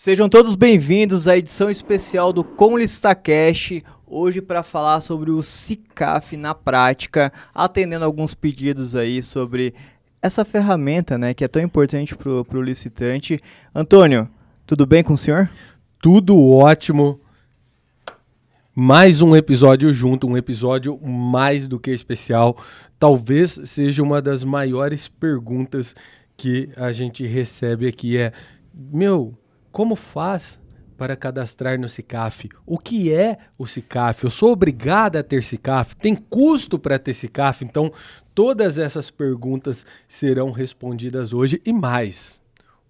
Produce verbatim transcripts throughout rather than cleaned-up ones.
Sejam todos bem-vindos à edição especial do ComListaCast, hoje para falar sobre o SICAF na prática, atendendo alguns pedidos aí sobre essa ferramenta, né, que é tão importante para o licitante. Antônio, tudo bem com o senhor? Tudo ótimo. Mais um episódio junto, um episódio mais do que especial. Talvez seja uma das maiores perguntas que a gente recebe aqui é, meu, como faz para cadastrar no SICAF? O que é o SICAF? Eu sou obrigado a ter SICAF? Tem custo para ter SICAF? Então, todas essas perguntas serão respondidas hoje e mais.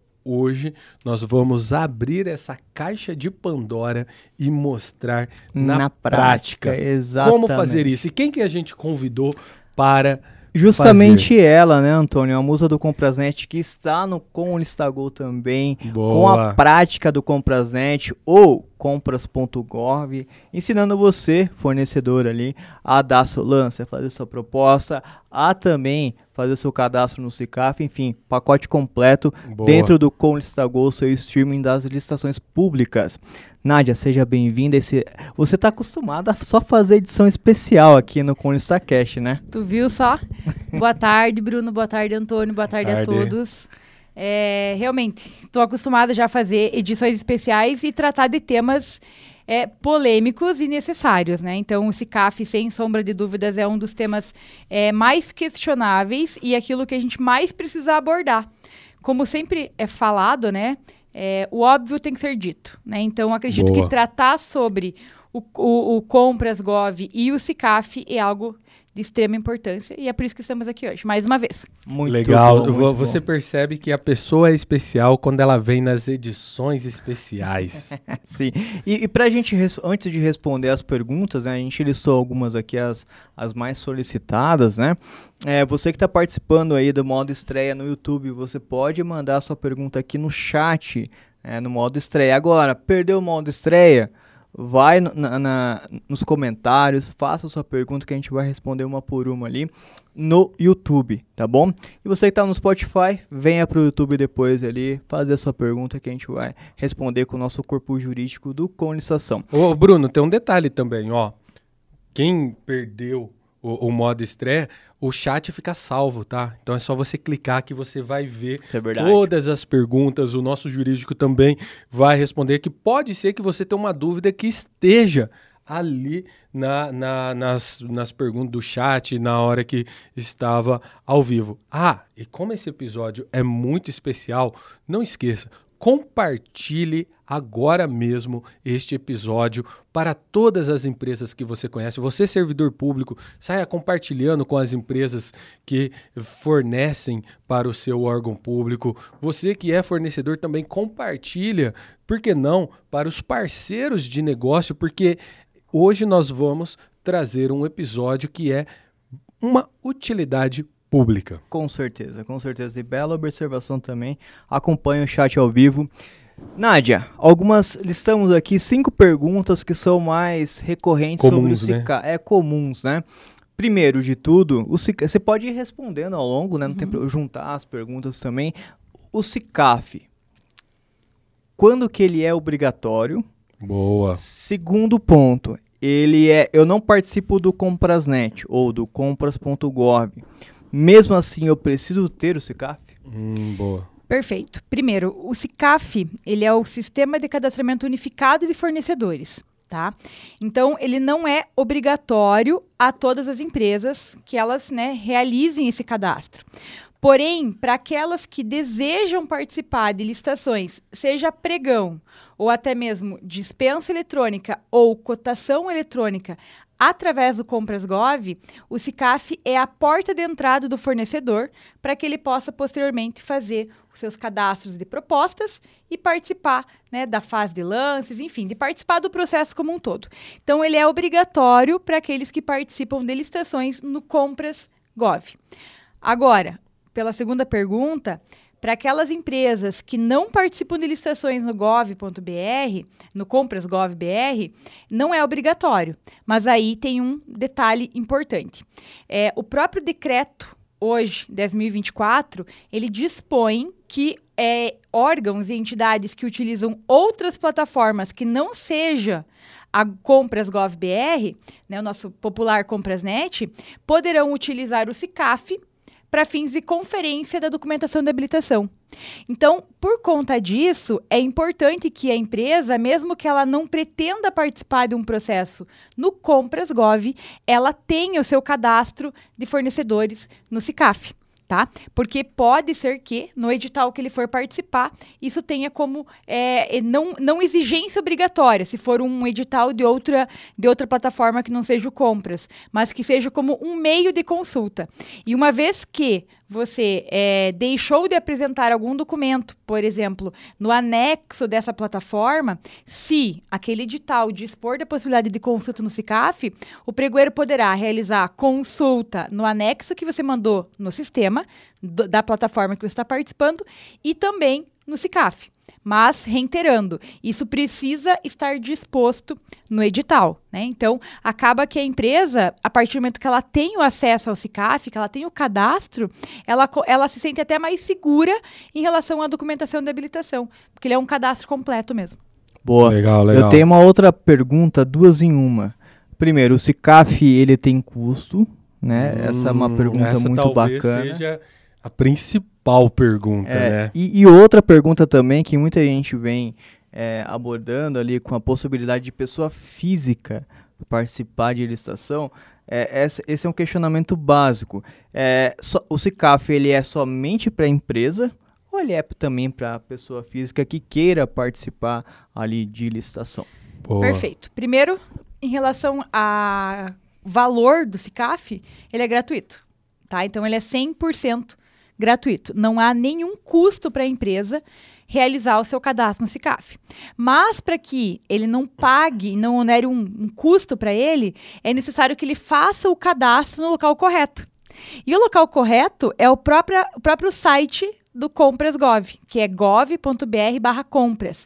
Hoje nós vamos abrir essa caixa de Pandora e mostrar na, na prática, prática exatamente. Como fazer isso. E quem que a gente convidou para Justamente fazer? Ela, né, Antônio? A musa do Comprasnet, que está no ComListaGo também, Boa. Com a prática do Comprasnet ou compras ponto gov, ensinando você, fornecedor ali, a dar seu lance, a fazer sua proposta, a também fazer seu cadastro no SICAF, enfim, pacote completo. Boa. Dentro do ComListaGo, seu streaming das licitações públicas. Nádia, seja bem-vinda. Esse... Você está acostumada a só fazer edição especial aqui no ComListaCast, né? Tu viu só? Boa tarde, Bruno. Boa tarde, Antônio. Boa tarde, tarde. a todos. É, realmente, estou acostumada já a fazer edições especiais e tratar de temas é, polêmicos e necessários, né? Então, o SICAF, sem sombra de dúvidas, é um dos temas é, mais questionáveis e aquilo que a gente mais precisa abordar. Como sempre é falado, né? É, o óbvio tem que ser dito, né? Então, acredito Boa. que tratar sobre o, o, o Compras Gov e o SICAF é algo de extrema importância e é por isso que estamos aqui hoje, mais uma vez. Muito legal. Bom, muito Você bom. percebe que a pessoa é especial quando ela vem nas edições especiais. Sim. E, e pra gente, antes de responder as perguntas, né, a gente listou algumas aqui, as, as mais solicitadas, né? É, você que está participando aí do modo estreia no YouTube, você pode mandar a sua pergunta aqui no chat, é, no modo estreia. Agora, perdeu o modo estreia? Vai na, na, nos comentários, faça sua pergunta que a gente vai responder uma por uma ali no YouTube, tá bom? E você que tá no Spotify, venha pro YouTube depois ali fazer a sua pergunta que a gente vai responder com o nosso corpo jurídico do ComListação. Ô Bruno, tem um detalhe também, ó. Quem perdeu o, o modo estreia, o chat fica salvo, tá? Então é só você clicar que você vai ver é todas as perguntas. O nosso jurídico também vai responder, que pode ser que você tenha uma dúvida que esteja ali na, na, nas, nas perguntas do chat, na hora que estava ao vivo. Ah, e como esse episódio é muito especial, não esqueça, compartilhe agora mesmo este episódio para todas as empresas que você conhece. Você, servidor público, saia compartilhando com as empresas que fornecem para o seu órgão público. Você que é fornecedor também compartilha, por que não, para os parceiros de negócio, porque hoje nós vamos trazer um episódio que é uma utilidade pública. Com certeza, com certeza. E bela observação também. Acompanhe o chat ao vivo. Nádia, algumas listamos aqui cinco perguntas que são mais recorrentes comuns, sobre o SICAF. Né? É comuns, né? Primeiro de tudo, o SICAF, você pode ir respondendo ao longo, né? Não tem pra juntar as perguntas também. O SICAF, quando que ele é obrigatório? Boa. Segundo ponto, ele é. Eu não participo do Comprasnet ou do compras ponto gov. Mesmo assim, eu preciso ter o SICAF? Hum, boa. Perfeito. Primeiro, o SICAF, ele é o Sistema de Cadastramento Unificado de Fornecedores, tá? Então, ele não é obrigatório a todas as empresas que elas, né, realizem esse cadastro. Porém, para aquelas que desejam participar de licitações, seja pregão ou até mesmo dispensa eletrônica ou cotação eletrônica, através do Compras Gov, o SICAF é a porta de entrada do fornecedor para que ele possa posteriormente fazer os seus cadastros de propostas e participar, né, da fase de lances, enfim, de participar do processo como um todo. Então, ele é obrigatório para aqueles que participam de licitações no Compras Gov. Agora, pela segunda pergunta, para aquelas empresas que não participam de licitações no gov ponto br, no Compras Gov B R, não é obrigatório. Mas aí tem um detalhe importante. É, o próprio decreto hoje, dois mil e vinte e quatro, ele dispõe que é, órgãos e entidades que utilizam outras plataformas que não seja a Compras Gov B R, né, o nosso popular Comprasnet, poderão utilizar o SICAF para fins de conferência da documentação de habilitação. Então, por conta disso, é importante que a empresa, mesmo que ela não pretenda participar de um processo no Compras Gov, ela tenha o seu cadastro de fornecedores no SICAF. Tá? Porque pode ser que, no edital que ele for participar, isso tenha como é, não, não exigência obrigatória, se for um edital de outra, de outra plataforma que não seja o Compras, mas que seja como um meio de consulta. E uma vez que você é, deixou de apresentar algum documento, por exemplo, no anexo dessa plataforma, se aquele edital dispor da possibilidade de consulta no SICAF, o pregoeiro poderá realizar consulta no anexo que você mandou no sistema, do, da plataforma que você está participando, e também no SICAF. Mas, reiterando, isso precisa estar disposto no edital, né? Então, acaba que a empresa, a partir do momento que ela tem o acesso ao SICAF, que ela tem o cadastro, ela, ela se sente até mais segura em relação à documentação de habilitação, porque ele é um cadastro completo mesmo. Boa. Legal, legal. Eu tenho uma outra pergunta, duas em uma. Primeiro, o SICAF, ele tem custo, né? Hum, essa é uma pergunta essa muito talvez bacana. Seja a principal pergunta, é, né? E, e outra pergunta também que muita gente vem é, abordando ali com a possibilidade de pessoa física participar de licitação, é, esse, esse é um questionamento básico. É, so, o SICAF, ele é somente para a empresa ou ele é também para a pessoa física que queira participar ali de licitação? Boa. Perfeito. Primeiro, em relação ao valor do SICAF, ele é gratuito, tá? Então, ele é cem por cento gratuito. Não há nenhum custo para a empresa realizar o seu cadastro no SICAF. Mas, para que ele não pague, não onere um, um custo para ele, é necessário que ele faça o cadastro no local correto. E o local correto é o próprio, o próprio site do Compras Gov, que é gov.br barra compras,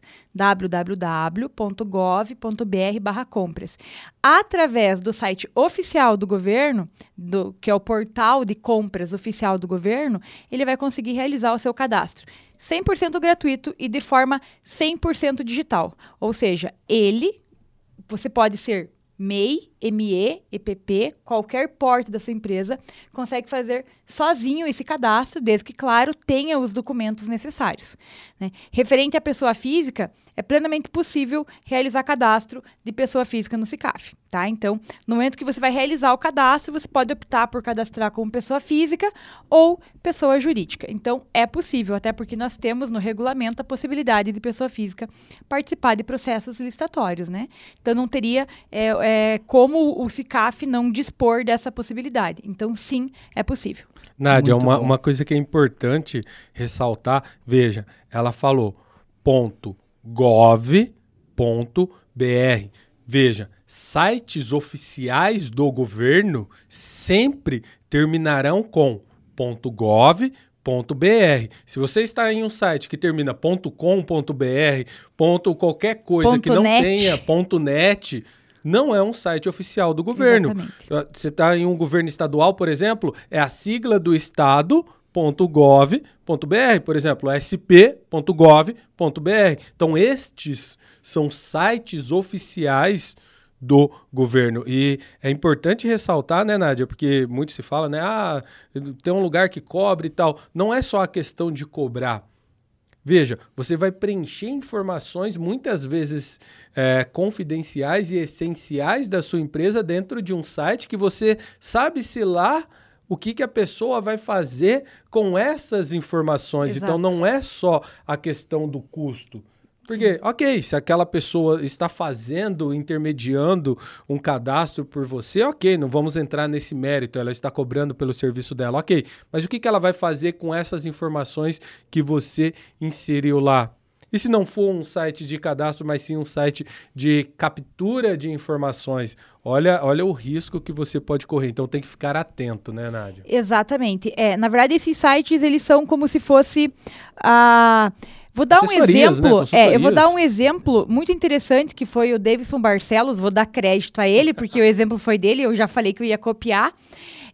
www ponto gov ponto br barra compras. Através do site oficial do governo, do, que é o portal de compras oficial do governo, ele vai conseguir realizar o seu cadastro. cem por cento gratuito e de forma cem por cento digital. Ou seja, ele, você pode ser M E I, M E, E P P, qualquer porte da sua empresa, consegue fazer sozinho esse cadastro, desde que, claro, tenha os documentos necessários, né? Referente à pessoa física, é plenamente possível realizar cadastro de pessoa física no SICAF, tá? Então, no momento que você vai realizar o cadastro, você pode optar por cadastrar como pessoa física ou pessoa jurídica. Então, é possível, até porque nós temos no regulamento a possibilidade de pessoa física participar de processos licitatórios, né? Então, não teria é, é, como o SICAF não dispor dessa possibilidade. Então, sim, é possível. Nádia, uma, uma coisa que é importante ressaltar, veja, ela falou ponto gov ponto br. Veja, sites oficiais do governo sempre terminarão com ponto gov ponto br. Se você está em um site que termina ponto com ponto br, ponto qualquer coisa ponto que não net. tenha ponto net, não é um site oficial do governo. Exatamente. Você está em um governo estadual, por exemplo, é a sigla do estado ponto gov ponto br, por exemplo, s p ponto gov ponto br. Então, estes são sites oficiais do governo. E é importante ressaltar, né, Nádia, porque muito se fala, né, ah, tem um lugar que cobre e tal. Não é só a questão de cobrar. Veja, você vai preencher informações muitas vezes é, confidenciais e essenciais da sua empresa dentro de um site que você sabe-se lá o que, que a pessoa vai fazer com essas informações. Exato. Então, não é só a questão do custo. Porque, sim, ok, se aquela pessoa está fazendo, intermediando um cadastro por você, ok, não vamos entrar nesse mérito, ela está cobrando pelo serviço dela, ok. Mas o que, que ela vai fazer com essas informações que você inseriu lá? E se não for um site de cadastro, mas sim um site de captura de informações? Olha, olha o risco que você pode correr. Então, tem que ficar atento, né, Nádia? Exatamente. É, na verdade, esses sites, eles são como se fosse a... Uh... Vou dar um exemplo, né? é, eu vou dar um exemplo muito interessante, que foi o Davidson Barcelos, vou dar crédito a ele, porque o exemplo foi dele, eu já falei que eu ia copiar.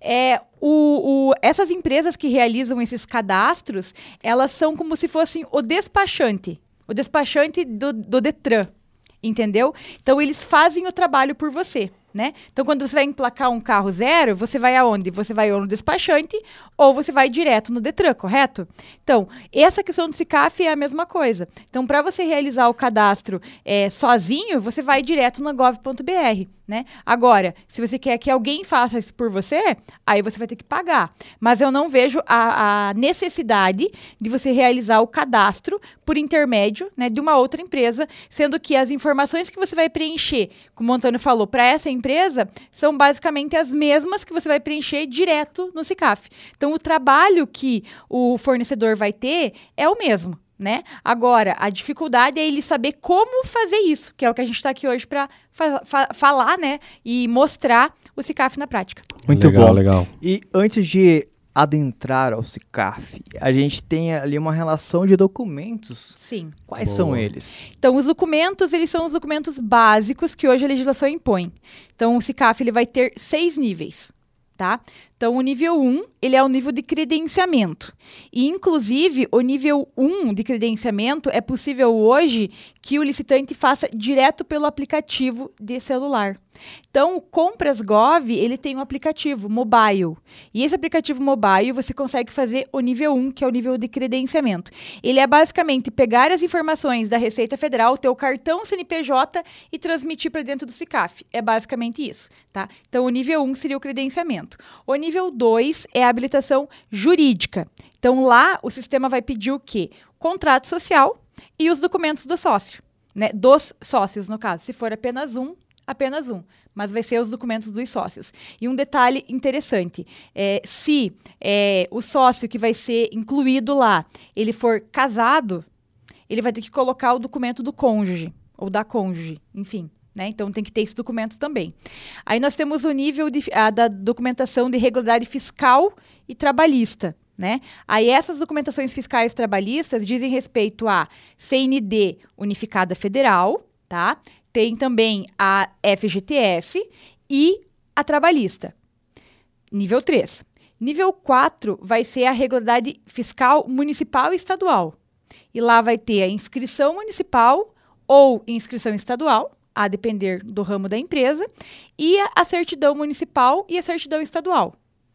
É, o, o, essas empresas que realizam esses cadastros, elas são como se fossem o despachante, o despachante do, do Detran, entendeu? Então, eles fazem o trabalho por você. Né? Então, quando você vai emplacar um carro zero, você vai aonde? Você vai ou no despachante ou você vai direto no Detran, correto? Então, essa questão do SICAF é a mesma coisa. Então, para você realizar o cadastro é, sozinho, você vai direto no gov ponto b r, né? Agora, se você quer que alguém faça isso por você, aí você vai ter que pagar. Mas eu não vejo a, a necessidade de você realizar o cadastro por intermédio, né, de uma outra empresa, sendo que as informações que você vai preencher, como o Antônio falou, para essa empresa, empresa são basicamente as mesmas que você vai preencher direto no SICAF. Então, o trabalho que o fornecedor vai ter é o mesmo, né? Agora, a dificuldade é ele saber como fazer isso, que é o que a gente está aqui hoje para fa fa falar, né? E mostrar o SICAF na prática. Muito legal, bom. Legal. E antes de adentrar ao SICAF, a gente tem ali uma relação de documentos. Sim. Quais Boa. são eles? Então, os documentos, eles são os documentos básicos que hoje a legislação impõe. Então, o SICAF, ele vai ter seis níveis, tá? Então, o nível um, ele é o nível de credenciamento. E, inclusive, o nível um de credenciamento é possível hoje que o licitante faça direto pelo aplicativo de celular. Então, o Compras Gov, ele tem um aplicativo mobile. E esse aplicativo mobile, você consegue fazer o nível um, que é o nível de credenciamento. Ele é basicamente pegar as informações da Receita Federal, teu cartão C N P J e transmitir para dentro do SICAF. É basicamente isso, tá? Então, o nível um seria o credenciamento. O nível dois é a habilitação jurídica. Então, lá, o sistema vai pedir o quê? Contrato social e os documentos do sócio, né? Dos sócios, no caso. Se for apenas um, apenas um, mas vai ser os documentos dos sócios. E um detalhe interessante, é, se é, o sócio que vai ser incluído lá, ele for casado, ele vai ter que colocar o documento do cônjuge, ou da cônjuge, enfim, né? Então tem que ter esse documento também. Aí nós temos o nível de, a, da documentação de regularidade fiscal e trabalhista. Né? Aí essas documentações fiscais trabalhistas dizem respeito a C N D unificada federal, tá? Tem também a F G T S e a trabalhista. Nível três. Nível quatro vai ser a regularidade fiscal municipal e estadual. E lá vai ter a inscrição municipal ou inscrição estadual, a depender do ramo da empresa, e a, a certidão municipal e a certidão estadual.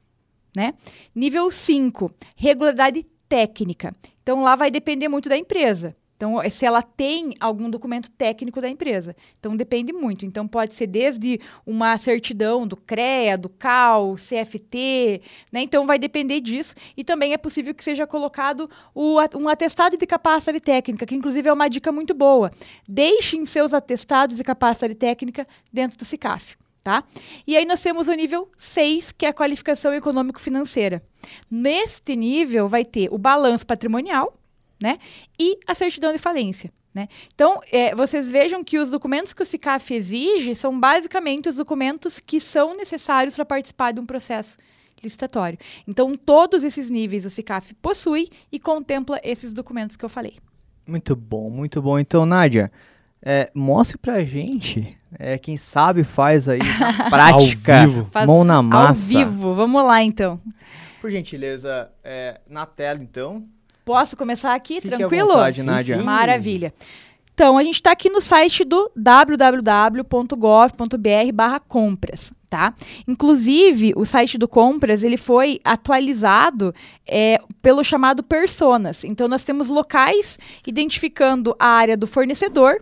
Né? Nível cinco, regularidade técnica. Então, lá vai depender muito da empresa. Então, se ela tem algum documento técnico da empresa. Então, depende muito. Então, pode ser desde uma certidão do CREA, do C A U, C F T, né? Então, vai depender disso. E também é possível que seja colocado o, um atestado de capacidade técnica, que inclusive é uma dica muito boa. Deixem seus atestados de capacidade técnica dentro do SICAF. Tá? E aí nós temos o nível seis, que é a qualificação econômico-financeira. Neste nível vai ter o balanço patrimonial, né? E a certidão de falência. Né? Então, é, vocês vejam que os documentos que o SICAF exige são basicamente os documentos que são necessários para participar de um processo licitatório. Então, todos esses níveis o SICAF possui e contempla esses documentos que eu falei. Muito bom, muito bom. Então, Nádia, é, mostre pra gente, é, quem sabe faz aí na prática, ao vivo. mão na massa. Ao vivo, vamos lá então. Por gentileza, é, na tela então. Posso começar aqui, Fique tranquilo? à vontade, Sim, Nádia. sim. Maravilha. Então, a gente está aqui no site do w w w ponto gov ponto b r barra compras, tá? Inclusive, o site do Compras, ele foi atualizado é, pelo chamado Personas. Então, nós temos locais identificando a área do fornecedor.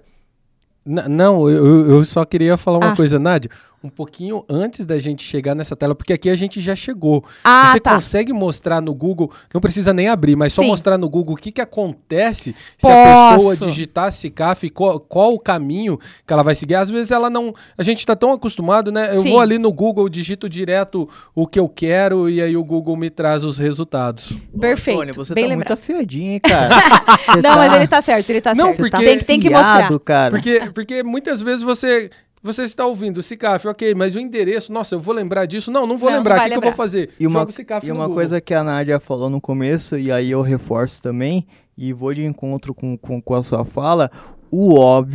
N- não, eu, eu só queria falar uma Ah. coisa, Nádia. Um pouquinho antes da gente chegar nessa tela, porque aqui a gente já chegou. Ah, Você tá. consegue mostrar no Google, não precisa nem abrir, mas só Sim. mostrar no Google o que, que acontece se a pessoa Posso. digitar SICAF, qual, qual o caminho que ela vai seguir. Às vezes ela não... A gente tá tão acostumado, né? Eu Sim. vou ali no Google, digito direto o que eu quero e aí o Google me traz os resultados. Perfeito. Antônio, você bem tá lembrado. muito afiadinho, hein, cara? Você Não, mas ele tá certo, ele tá Não, certo. porque- Tem, que- tem que afiado, mostrar. cara. Porque, porque muitas vezes você... Você está ouvindo SICAF, ok, mas o endereço, nossa, eu vou lembrar disso? Não, não vou Não, lembrar. não O vai que, que eu lembrar. vou fazer? E uma, Jogo SICAF e no uma Google. coisa que a Nádia falou no começo, e aí eu reforço também, e vou de encontro com, com, com a sua fala, o óbvio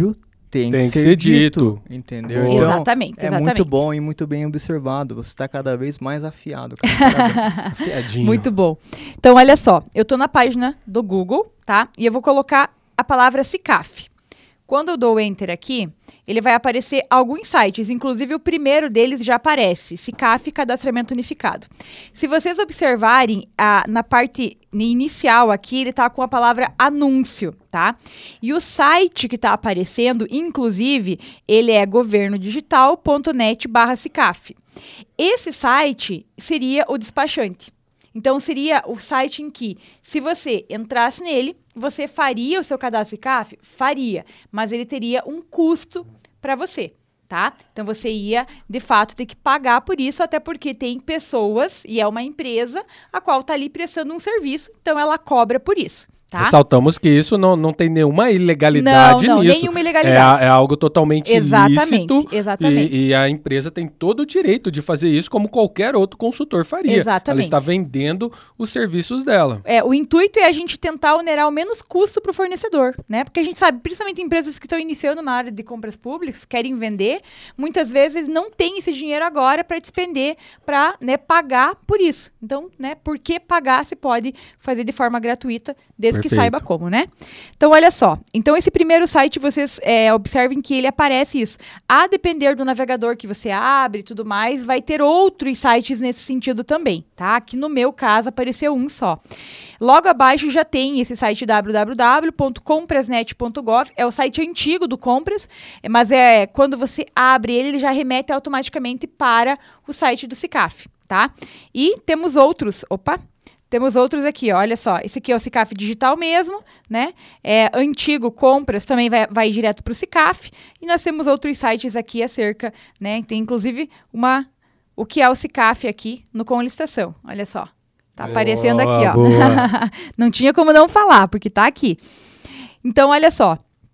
tem, tem que, que ser, ser dito, dito. entendeu? Então, exatamente, é exatamente. muito bom e muito bem observado. Você está cada vez mais afiado. Cara. Afiadinho. Muito bom. Então, olha só. Eu estou na página do Google, tá? E eu vou colocar a palavra SICAF. Quando eu dou Enter aqui, ele vai aparecer alguns sites, inclusive o primeiro deles já aparece, SICAF Cadastramento Unificado. Se vocês observarem, a, na parte inicial aqui, ele está com a palavra anúncio, tá? E o site que está aparecendo, inclusive, ele é governodigital ponto net barra SICAF. Esse site seria o despachante. Então, seria o site em que, se você entrasse nele, você faria o seu cadastro SICAF? Faria, mas ele teria um custo para você, tá? Então, você ia, de fato, ter que pagar por isso, até porque tem pessoas, e é uma empresa, a qual está ali prestando um serviço, então ela cobra por isso. Tá? Ressaltamos que isso não, não tem nenhuma ilegalidade não, não, nisso. Nenhuma ilegalidade. É, é algo totalmente exatamente, ilícito. Exatamente. E, e a empresa tem todo o direito de fazer isso como qualquer outro consultor faria. Exatamente. Ela está vendendo os serviços dela. É, o intuito é a gente tentar onerar o menos custo para o fornecedor, né? Porque a gente sabe, principalmente empresas que estão iniciando na área de compras públicas, querem vender, muitas vezes eles não têm esse dinheiro agora para despender, para, né, pagar por isso. Então, né, por que pagar se pode fazer de forma gratuita, desde Perfeito. que saiba como, né? Então, olha só. Então, esse primeiro site, vocês é, observem que ele aparece isso. A depender do navegador que você abre e tudo mais, vai ter outros sites nesse sentido também, tá? Aqui no meu caso, apareceu um só. Logo abaixo já tem esse site w w w ponto comprasnet ponto gov, é o site antigo do Compras, mas é quando você abre ele, ele já remete automaticamente para o site do SICAF, tá? E temos outros, opa... Temos outros aqui, ó, olha só. Esse aqui é o SICAF digital mesmo, né? É antigo Compras, também vai, vai direto para o SICAF. E nós temos outros sites aqui acerca, né? Tem inclusive uma, o que é o SICAF aqui no Com Licitação. Olha só. Tá boa, aparecendo aqui, ó. Boa. Não tinha como não falar, porque tá aqui. Então, olha só.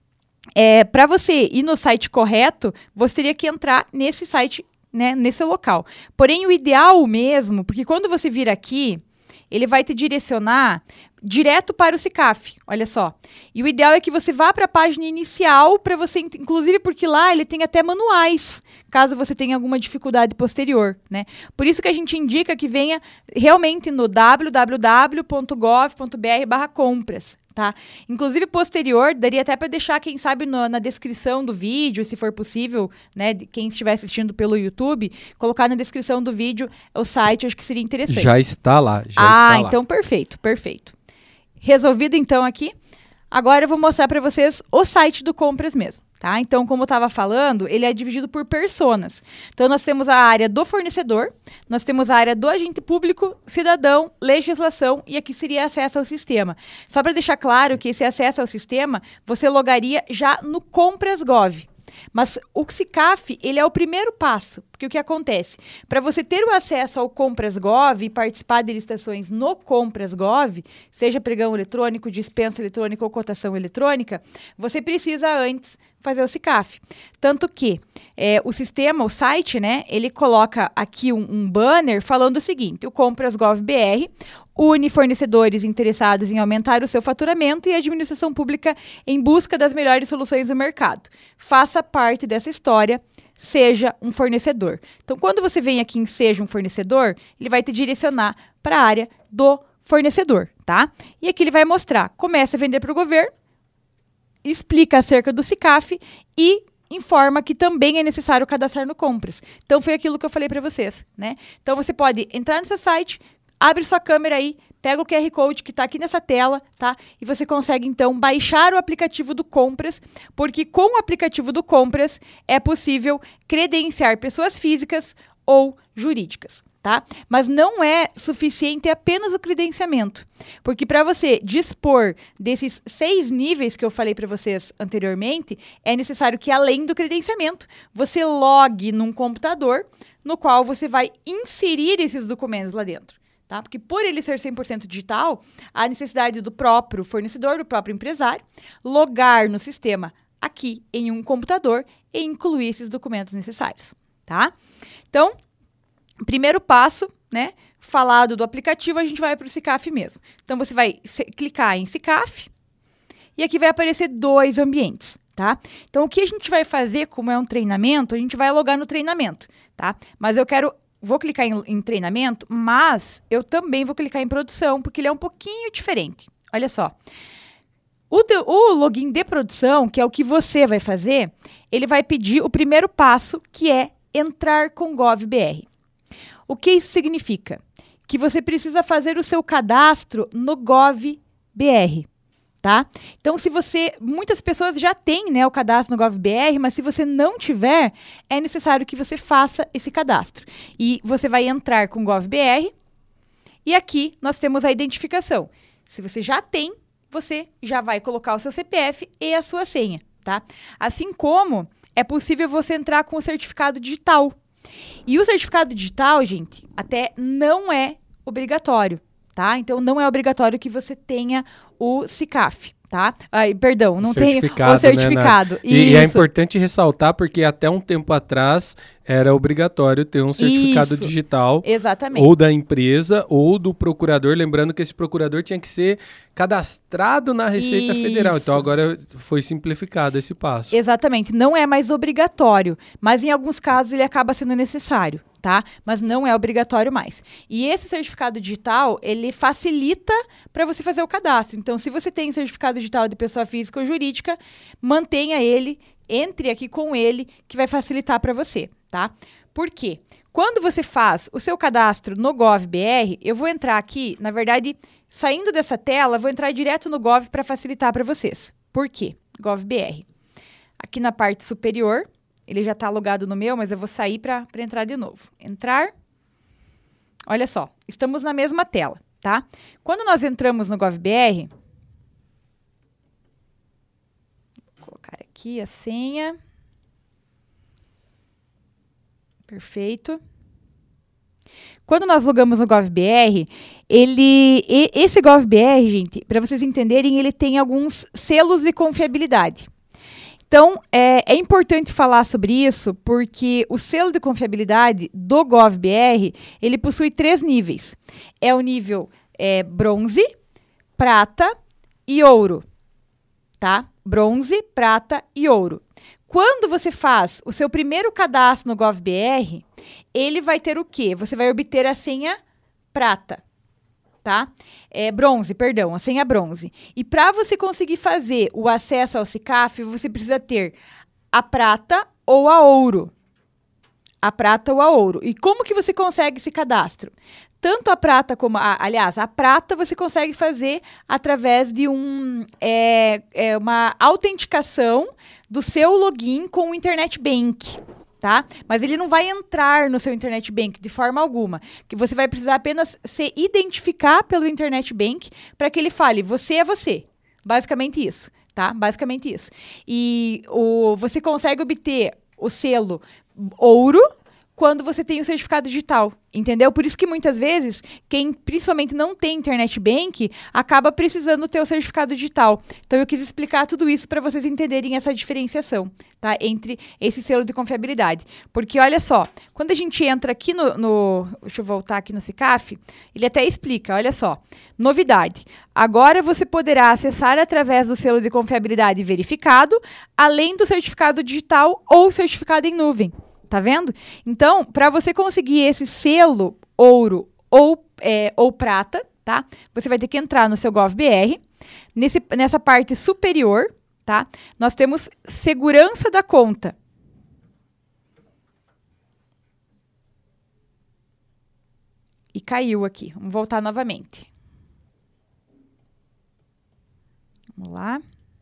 É, para você ir no site correto, você teria que entrar nesse site, né? Nesse local. Porém, o ideal mesmo, porque quando você vir aqui, ele vai te direcionar direto para o SICAF, olha só. E o ideal é que você vá para a página inicial, para você, inclusive porque lá ele tem até manuais, caso você tenha alguma dificuldade posterior, né? Por isso que a gente indica que venha realmente no w w w ponto gov ponto b r barra compras. Tá? Inclusive, posterior, daria até para deixar, quem sabe, no, na descrição do vídeo, se for possível, né, quem estiver assistindo pelo YouTube, colocar na descrição do vídeo o site, acho que seria interessante. Já está lá, já ah, está lá. Ah, então perfeito, perfeito. Resolvido então aqui. Agora eu vou mostrar para vocês o site do Compras mesmo. Tá? Então, como eu estava falando, ele é dividido por personas. Então, nós temos a área do fornecedor, nós temos a área do agente público, cidadão, legislação, e aqui seria acesso ao sistema. Só para deixar claro que esse acesso ao sistema, você logaria já no Compras Gov. Mas o SICAF, ele é o primeiro passo, porque o que acontece? Para você ter o acesso ao Compras Gov e participar de licitações no Compras Gov, seja pregão eletrônico, dispensa eletrônica ou cotação eletrônica, você precisa antes fazer o SICAF. Tanto que é, o sistema, o site, né, ele coloca aqui um, um banner falando o seguinte: o Compras Gov B R une fornecedores interessados em aumentar o seu faturamento e a administração pública em busca das melhores soluções do mercado. Faça parte dessa história, seja um fornecedor. Então, quando você vem aqui em Seja um Fornecedor, ele vai te direcionar para a área do fornecedor, tá? E aqui ele vai mostrar, começa a vender para o governo, explica acerca do SICAF e informa que também é necessário cadastrar no Compras. Então, foi aquilo que eu falei para vocês, né? Então, você pode entrar nesse site, abre sua câmera aí, pega o Q R Code que está aqui nessa tela, tá? E você consegue, então, baixar o aplicativo do Compras, porque com o aplicativo do Compras é possível credenciar pessoas físicas ou jurídicas, tá? Mas não é suficiente apenas o credenciamento, porque para você dispor desses seis níveis que eu falei para vocês anteriormente, é necessário que, além do credenciamento, você logue num computador no qual você vai inserir esses documentos lá dentro. Tá? Porque por ele ser cem por cento digital, há necessidade do próprio fornecedor, do próprio empresário, logar no sistema aqui em um computador e incluir esses documentos necessários. Tá? Então, primeiro passo, né? Falado do aplicativo, a gente vai para o SICAF mesmo. Então, você vai clicar em SICAF e aqui vai aparecer dois ambientes. tá? Então, o que a gente vai fazer, como é um treinamento, a gente vai logar no treinamento, tá? Mas eu quero, vou clicar em, em treinamento, mas eu também vou clicar em produção, porque ele é um pouquinho diferente. Olha só. O, de, o login de produção, que é o que você vai fazer, ele vai pedir o primeiro passo, que é entrar com GovBR. O que isso significa? Que você precisa fazer o seu cadastro no GovBR. Tá? Então, se você, muitas pessoas já têm, né, o cadastro no GovBR, mas se você não tiver, é necessário que você faça esse cadastro. E você vai entrar com o GovBR e aqui nós temos a identificação. Se você já tem, você já vai colocar o seu C P F e a sua senha, tá? Assim como é possível você entrar com o certificado digital. E o certificado digital, gente, até não é obrigatório. Tá? Então, não é obrigatório que você tenha o SICAF, tá? Ai, perdão, não tem o certificado. Né, e, e é importante ressaltar porque até um tempo atrás era obrigatório ter um certificado Isso. digital. Exatamente. Ou da empresa ou do procurador. Lembrando que esse procurador tinha que ser cadastrado na Receita Isso. Federal. Então, agora foi simplificado esse passo. Exatamente. Não é mais obrigatório, mas em alguns casos ele acaba sendo necessário. Tá? Mas não é obrigatório mais. E esse certificado digital, ele facilita para você fazer o cadastro. Então, se você tem certificado digital de pessoa física ou jurídica, mantenha ele, entre aqui com ele, que vai facilitar para você, tá? Por quê? Quando você faz o seu cadastro no GovBR, eu vou entrar aqui, na verdade, saindo dessa tela, vou entrar direto no Gov para facilitar para vocês. Por quê? GovBR. Aqui na parte superior, ele já está logado no meu, mas eu vou sair para entrar de novo. Entrar. Olha só, estamos na mesma tela, tá? Quando nós entramos no GovBR, vou colocar aqui a senha. Perfeito. Quando nós logamos no GovBR, ele, e, esse GovBR, gente, para vocês entenderem, ele tem alguns selos de confiabilidade. Então, é, é importante falar sobre isso, porque o selo de confiabilidade do GovBR, ele possui três níveis. É o nível é, bronze, prata e ouro, tá? Bronze, prata e ouro. Quando você faz o seu primeiro cadastro no GovBR, ele vai ter o quê? Você vai obter a senha prata. Tá? É, bronze, perdão, a senha bronze. E para você conseguir fazer o acesso ao SICAF, você precisa ter a prata ou a ouro. A prata ou a ouro. E como que você consegue esse cadastro? Tanto a prata como a... Aliás, a prata você consegue fazer através de um, é, é uma autenticação do seu login com o Internet Bank. Tá? Mas ele não vai entrar no seu Internet Bank de forma alguma. Que você vai precisar apenas se identificar pelo Internet Bank para que ele fale, você é você. Basicamente isso, tá? Basicamente isso. E o, você consegue obter o selo ouro quando você tem o certificado digital, entendeu? Por isso que muitas vezes, quem principalmente não tem Internet Bank, acaba precisando ter o certificado digital. Então, eu quis explicar tudo isso para vocês entenderem essa diferenciação, tá? Entre esse selo de confiabilidade. Porque, olha só, quando a gente entra aqui no... no deixa eu voltar aqui no SICAF, ele até explica, olha só. Novidade. Agora você poderá acessar através do selo de confiabilidade verificado, além do certificado digital ou certificado em nuvem. Tá vendo? Então, para você conseguir esse selo ouro ou, é, ou prata, tá? Você vai ter que entrar no seu GovBR. Nesse, nessa parte superior, tá? Nós temos segurança da conta. E caiu aqui. Vamos voltar novamente. Vamos lá.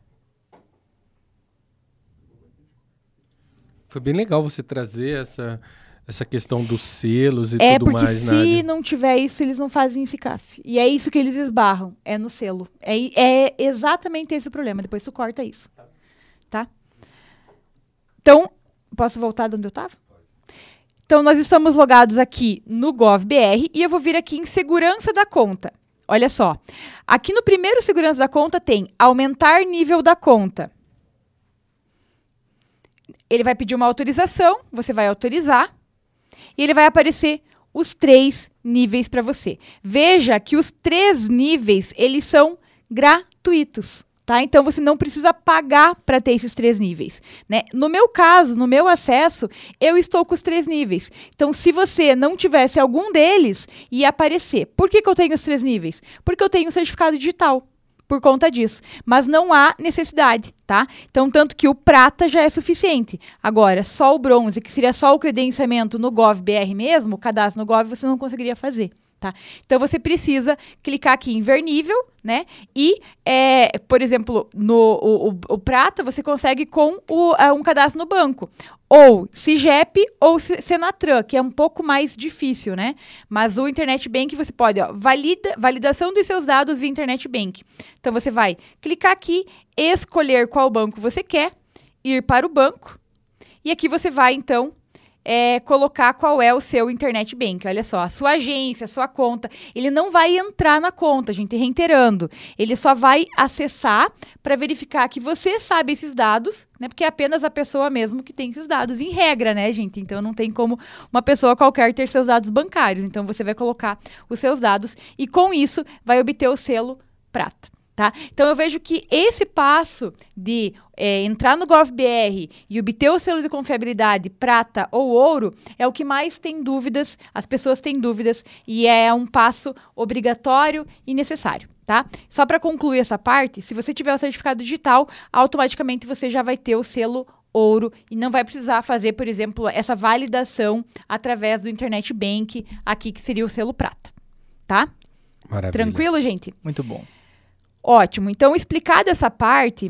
Foi bem legal você trazer essa, essa questão dos selos e é tudo mais. É porque se não tiver isso, eles não fazem SICAF. E é isso que eles esbarram, é no selo. É, é exatamente esse o problema. Depois tu corta isso. Tá? Então, posso voltar de onde eu estava? Então, nós estamos logados aqui no GovBR e eu vou vir aqui em segurança da conta. Olha só. Aqui no primeiro segurança da conta tem aumentar nível da conta. Ele vai pedir uma autorização, você vai autorizar, e ele vai aparecer os três níveis para você. Veja que os três níveis, eles são gratuitos, Tá? Então, você não precisa pagar para ter esses três níveis. Né? No meu caso, no meu acesso, eu estou com os três níveis. Então, se você não tivesse algum deles, ia aparecer. Por que, que eu tenho os três níveis? Porque eu tenho um certificado digital, por conta disso. Mas não há necessidade, tá? Então, tanto que o prata já é suficiente. Agora, só o bronze, que seria só o credenciamento no GovBR mesmo, o cadastro no Gov, você não conseguiria fazer. Tá? Então, você precisa clicar aqui em ver nível, né? E, é, por exemplo, no o, o, o prata, você consegue com o, é, um cadastro no banco. Ou Sigep ou Senatran, que é um pouco mais difícil, né? Mas o Internet Bank você pode, ó, valida, validação dos seus dados via Internet Bank. Então, você vai clicar aqui, escolher qual banco você quer, ir para o banco. E aqui você vai, então... É, colocar qual é o seu Internet Bank. Olha só, a sua agência, a sua conta. Ele não vai entrar na conta, gente, reiterando. Ele só vai acessar para verificar que você sabe esses dados, né? Porque é apenas a pessoa mesmo que tem esses dados, em regra, né, gente? Então, não tem como uma pessoa qualquer ter seus dados bancários. Então, você vai colocar os seus dados e, com isso, vai obter o selo prata. Tá? Então, eu vejo que esse passo de é, entrar no GovBR e obter o selo de confiabilidade prata ou ouro é o que mais tem dúvidas, as pessoas têm dúvidas, e é um passo obrigatório e necessário. Tá? Só para concluir essa parte, se você tiver o certificado digital, automaticamente você já vai ter o selo ouro e não vai precisar fazer, por exemplo, essa validação através do Internet Bank, aqui que seria o selo prata. Tá? Maravilha. Tranquilo, gente? Muito bom. Ótimo. Então, explicada essa parte,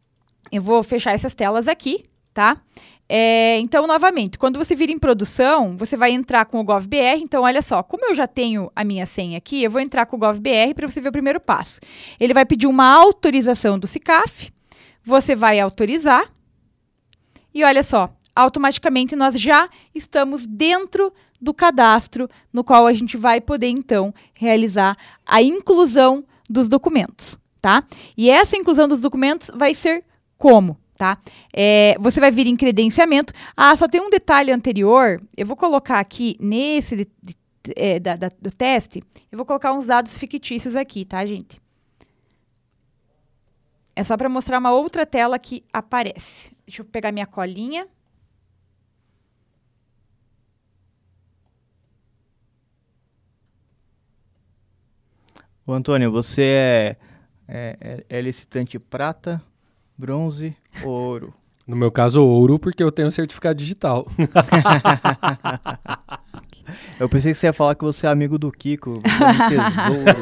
eu vou fechar essas telas aqui, tá? É, então, novamente, quando você vir em produção, você vai entrar com o GovBR. Então, olha só, como eu já tenho a minha senha aqui, eu vou entrar com o GovBR para você ver o primeiro passo. Ele vai pedir uma autorização do SICAF, você vai autorizar e olha só, automaticamente nós já estamos dentro do cadastro no qual a gente vai poder, então, realizar a inclusão dos documentos, tá? E essa inclusão dos documentos vai ser como, tá? É, você vai vir em credenciamento. Ah, só tem um detalhe anterior. Eu vou colocar aqui nesse de, de, é, da, da, do teste, eu vou colocar uns dados fictícios aqui, tá, gente? É só para mostrar uma outra tela que aparece. Deixa eu pegar minha colinha. Ô, Antônio, você é, é, é licitante prata, bronze ou ouro? No meu caso, ouro, porque eu tenho certificado digital. Eu pensei que você ia falar que você é amigo do Kiko, você é um tesouro.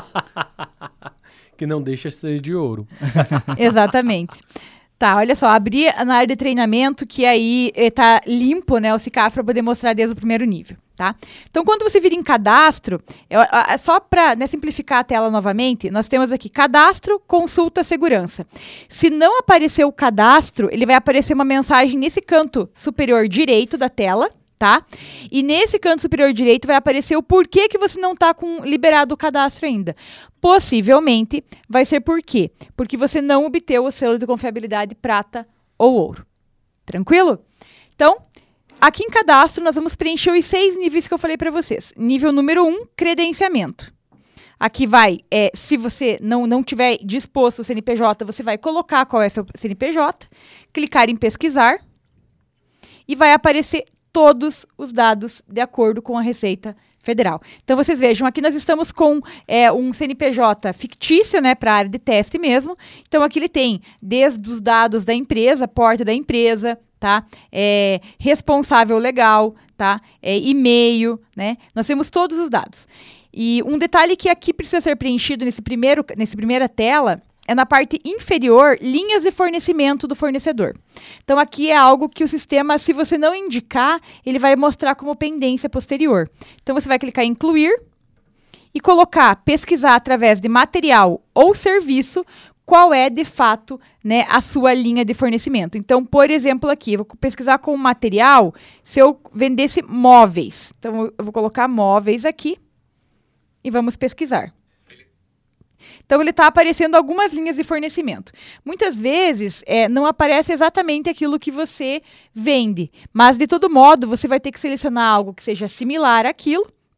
Que não deixa ser de ouro. Exatamente. Tá, olha só, abri na área de treinamento, que aí está limpo, né, o SICAF para poder mostrar desde o primeiro nível, tá? Então, quando você vir em cadastro, é, é só para, né, simplificar a tela novamente, nós temos aqui cadastro, consulta, segurança. Se não aparecer o cadastro, ele vai aparecer uma mensagem nesse canto superior direito da tela, tá? E nesse canto superior direito vai aparecer o porquê que você não está com liberado o cadastro ainda. Possivelmente vai ser por quê? Porque você não obteve o selo de confiabilidade prata ou ouro. Tranquilo? Então, aqui em cadastro nós vamos preencher os seis níveis que eu falei para vocês. Nível número um, credenciamento. Aqui vai, é, se você não, não tiver disposto o C N P J, você vai colocar qual é seu C N P J, clicar em pesquisar e vai aparecer todos os dados de acordo com a Receita Federal. Então, vocês vejam, aqui nós estamos com é, um C N P J fictício, né, para a área de teste mesmo. Então, aqui ele tem desde os dados da empresa, porta da empresa, tá? É, responsável legal, tá? É, e-mail, né? Nós temos todos os dados. E um detalhe que aqui precisa ser preenchido nesse primeiro, nessa primeira tela é na parte inferior, linhas de fornecimento do fornecedor. Então, aqui é algo que o sistema, se você não indicar, ele vai mostrar como pendência posterior. Então, você vai clicar em incluir e colocar, pesquisar através de material ou serviço, qual é, de fato, né, a sua linha de fornecimento. Então, por exemplo, aqui, eu vou pesquisar com material se eu vendesse móveis. Então, eu vou colocar móveis aqui e vamos pesquisar. Então, ele está aparecendo algumas linhas de fornecimento. Muitas vezes, é, não aparece exatamente aquilo que você vende. Mas, de todo modo, você vai ter que selecionar algo que seja similar àquilo,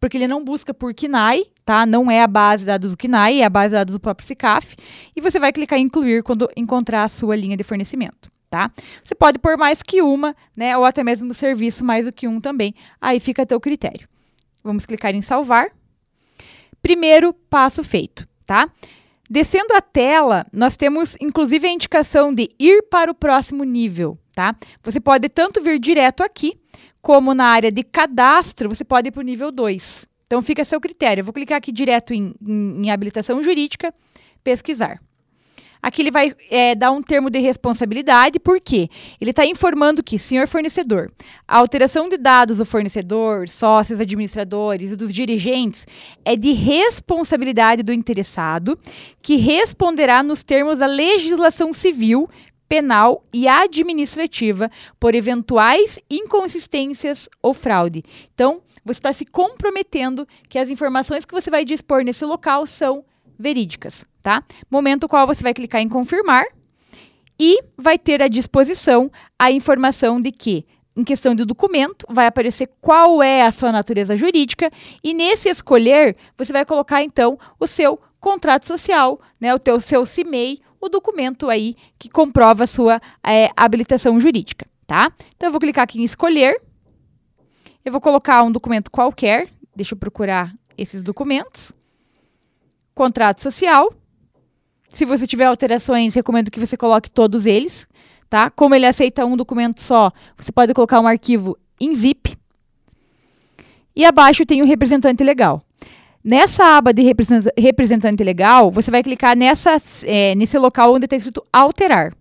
porque ele não busca por C N A I, tá? Não é a base de dados do C N A I, é a base de dados do próprio SICAF. E você vai clicar em incluir quando encontrar a sua linha de fornecimento, tá? Você pode pôr mais que uma, né? Ou até mesmo no serviço mais do que um também. Aí fica a teu critério. Vamos clicar em salvar. Primeiro passo feito, tá? Descendo a tela, nós temos inclusive a indicação de ir para o próximo nível, tá? Você pode tanto vir direto aqui, como na área de cadastro, você pode ir para o nível dois. Então, fica a seu critério. Eu vou clicar aqui direto em, em, em habilitação jurídica, pesquisar. Aqui ele vai é, dar um termo de responsabilidade, por quê? Ele está informando que, senhor fornecedor, a alteração de dados do fornecedor, sócios, administradores e dos dirigentes é de responsabilidade do interessado, que responderá nos termos da legislação civil, penal e administrativa por eventuais inconsistências ou fraude. Então, você está se comprometendo que as informações que você vai dispor nesse local são verídicas, tá? Momento qual você vai clicar em confirmar e vai ter à disposição a informação de que, em questão de documento, vai aparecer qual é a sua natureza jurídica e nesse escolher, você vai colocar, então, o seu contrato social, né, o teu, seu C I M E I, o documento aí que comprova a sua é, habilitação jurídica, tá? Então, eu vou clicar aqui em escolher. Eu vou colocar um documento qualquer. Deixa eu procurar esses documentos. Contrato social. Se você tiver alterações, recomendo que você coloque todos eles, tá? Como ele aceita um documento só, você pode colocar um arquivo em zip. E abaixo tem o representante legal. Nessa aba de representante legal, você vai clicar nessa, é, nesse local onde está escrito alterar.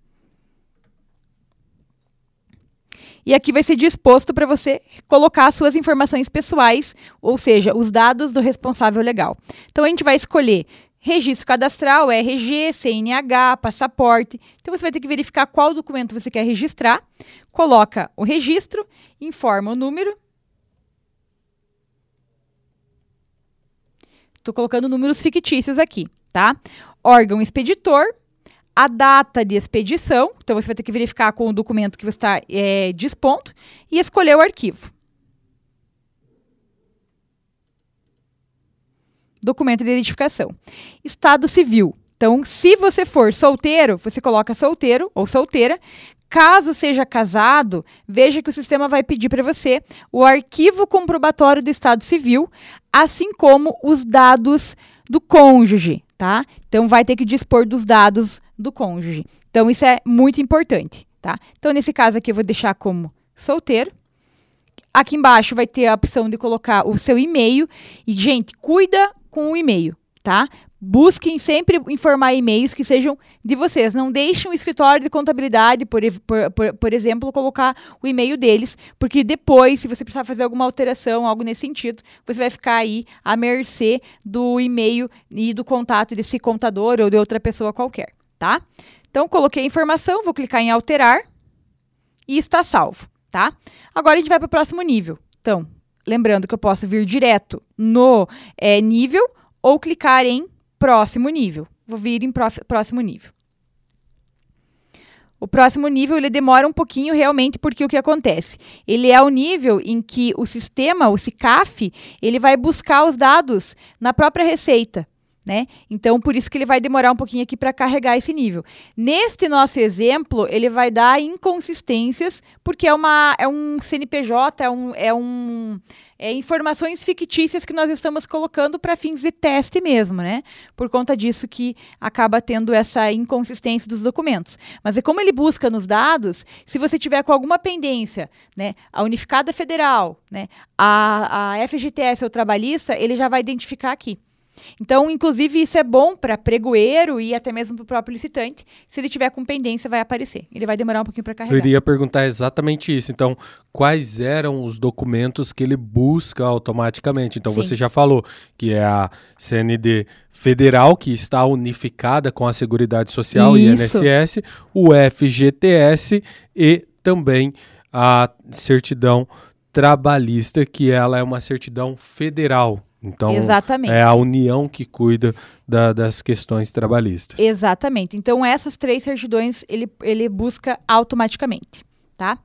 E aqui vai ser disposto para você colocar as suas informações pessoais, ou seja, os dados do responsável legal. Então, a gente vai escolher registro cadastral, R G, C N H, passaporte. Então, você vai ter que verificar qual documento você quer registrar. Coloca o registro, informa o número. Estou colocando números fictícios aqui, tá? Órgão expeditor, a data de expedição, então você vai ter que verificar com o documento que você está é, dispondo e escolher o arquivo. Documento de identificação. Estado civil. Então, se você for solteiro, você coloca solteiro ou solteira. Caso seja casado, veja que o sistema vai pedir para você o arquivo comprobatório do estado civil, assim como os dados do cônjuge, tá? Então, vai ter que dispor dos dados do cônjuge. Então, isso é muito importante, tá? Então, nesse caso aqui, eu vou deixar como solteiro. Aqui embaixo vai ter a opção de colocar o seu e-mail. E, gente, cuida com o e-mail, tá? Busquem sempre informar e-mails que sejam de vocês. Não deixem o escritório de contabilidade, por, por, por, por exemplo, colocar o e-mail deles, porque depois, se você precisar fazer alguma alteração, algo nesse sentido, você vai ficar aí à mercê do e-mail e do contato desse contador ou de outra pessoa qualquer, tá? Então, coloquei a informação, vou clicar em alterar e está salvo, tá? Agora, a gente vai para o próximo nível. Então, lembrando que eu posso vir direto no é, nível ou clicar em próximo nível. Vou vir em próximo nível. O próximo nível, ele demora um pouquinho realmente, porque o que acontece? Ele é o nível em que o sistema, o SICAF, ele vai buscar os dados na própria Receita, né? Então, por isso que ele vai demorar um pouquinho aqui para carregar esse nível. Neste nosso exemplo, ele vai dar inconsistências, porque é, uma, é um C N P J, é um... É um É, informações fictícias que nós estamos colocando para fins de teste mesmo, né? Por conta disso que acaba tendo essa inconsistência dos documentos. Mas é como ele busca nos dados, se você tiver com alguma pendência, né? A Unificada Federal, né? A, a F G T S ou trabalhista, ele já vai identificar aqui. Então, inclusive, isso é bom para pregoeiro e até mesmo para o próprio licitante. Se ele tiver com pendência, vai aparecer. Ele vai demorar um pouquinho para carregar. Eu iria perguntar exatamente isso. Então, quais eram os documentos que ele busca automaticamente? Então, Sim. você já falou que é a C N D federal, que está unificada com a Seguridade Social e I N S S, o F G T S e também a certidão trabalhista, que ela é uma certidão federal. Então, Exatamente. É a União que cuida da, das questões trabalhistas. Exatamente. Então, essas três certidões ele, ele busca automaticamente, tá?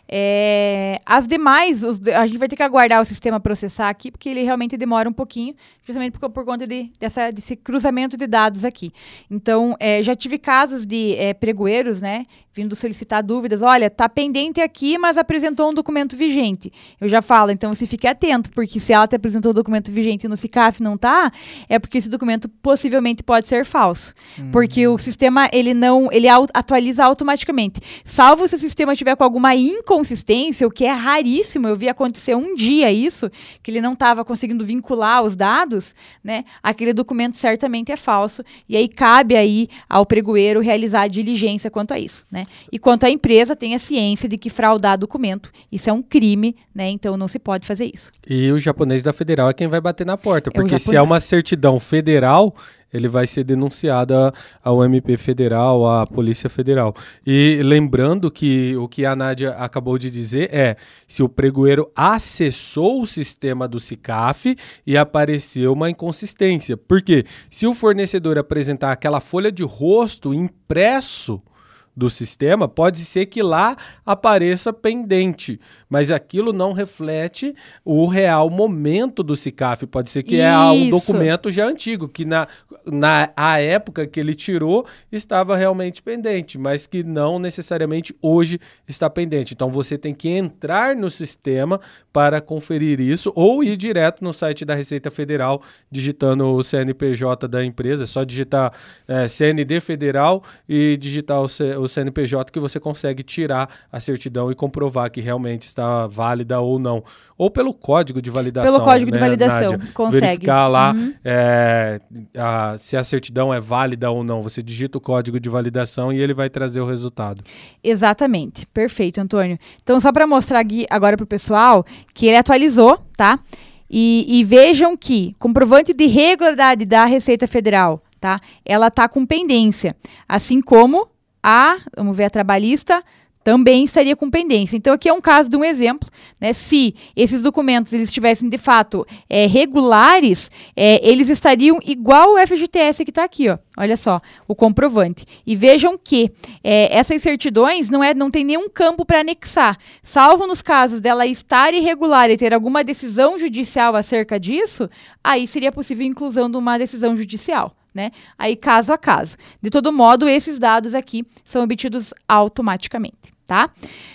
É, as demais, os, a gente vai ter que aguardar o sistema processar aqui, porque ele realmente demora um pouquinho, justamente por, por conta de, dessa, desse cruzamento de dados aqui. Então, é, já tive casos de é, pregoeiros, né, vindo solicitar dúvidas. Olha, tá pendente aqui, mas apresentou um documento vigente. Eu já falo, então você fique atento, porque se ela te apresentou um documento vigente e no SICAF não tá, é porque esse documento possivelmente pode ser falso. Uhum. Porque o sistema, ele não, ele atualiza automaticamente. Salvo se o sistema tiver com alguma inconsistência, o que é raríssimo, eu vi acontecer um dia isso, que ele não estava conseguindo vincular os dados, né? Aquele documento certamente é falso, e aí cabe aí ao pregoeiro realizar a diligência quanto a isso, né? E quanto à empresa, tem a ciência de que fraudar documento, isso é um crime, né? Então não se pode fazer isso. E o japonês da federal é quem vai bater na porta, porque é se é uma certidão federal, ele vai ser denunciado ao M P Federal, à Polícia Federal. E lembrando que o que a Nádia acabou de dizer é, se o pregoeiro acessou o sistema do SICAF e apareceu uma inconsistência. Por quê? Se o fornecedor apresentar aquela folha de rosto impresso do sistema, pode ser que lá apareça pendente, mas aquilo não reflete o real momento do SICAF, pode ser que Isso. é um documento já antigo, que na, na a época que ele tirou estava realmente pendente, mas que não necessariamente hoje está pendente. Então você tem que entrar no sistema para conferir isso, ou ir direto no site da Receita Federal, digitando o C N P J da empresa, é só digitar é, C N D Federal e digitar o, C, o C N P J que você consegue tirar a certidão e comprovar que realmente está válida ou não. Ou pelo código de validação. Pelo código né, de validação, Nádia? consegue. Verificar lá uhum. é, a, se a certidão é válida ou não. Você digita o código de validação e ele vai trazer o resultado. Exatamente. Perfeito, Antônio. Então, só para mostrar aqui agora para o pessoal que ele atualizou, tá? E, e vejam que comprovante de regularidade da Receita Federal, tá? Ela está com pendência. Assim como a, vamos ver, a trabalhista também estaria com pendência. Então, aqui é um caso de um exemplo, né? Se esses documentos eles estivessem, de fato, é, regulares, é, eles estariam igual o F G T S que está aqui, ó. Olha só, o comprovante. E vejam que é, essas certidões não, é, não tem nenhum campo para anexar. Salvo nos casos dela estar irregular e ter alguma decisão judicial acerca disso, aí seria possível a inclusão de uma decisão judicial. Né? Aí, caso a caso. De todo modo, esses dados aqui são obtidos automaticamente, tá?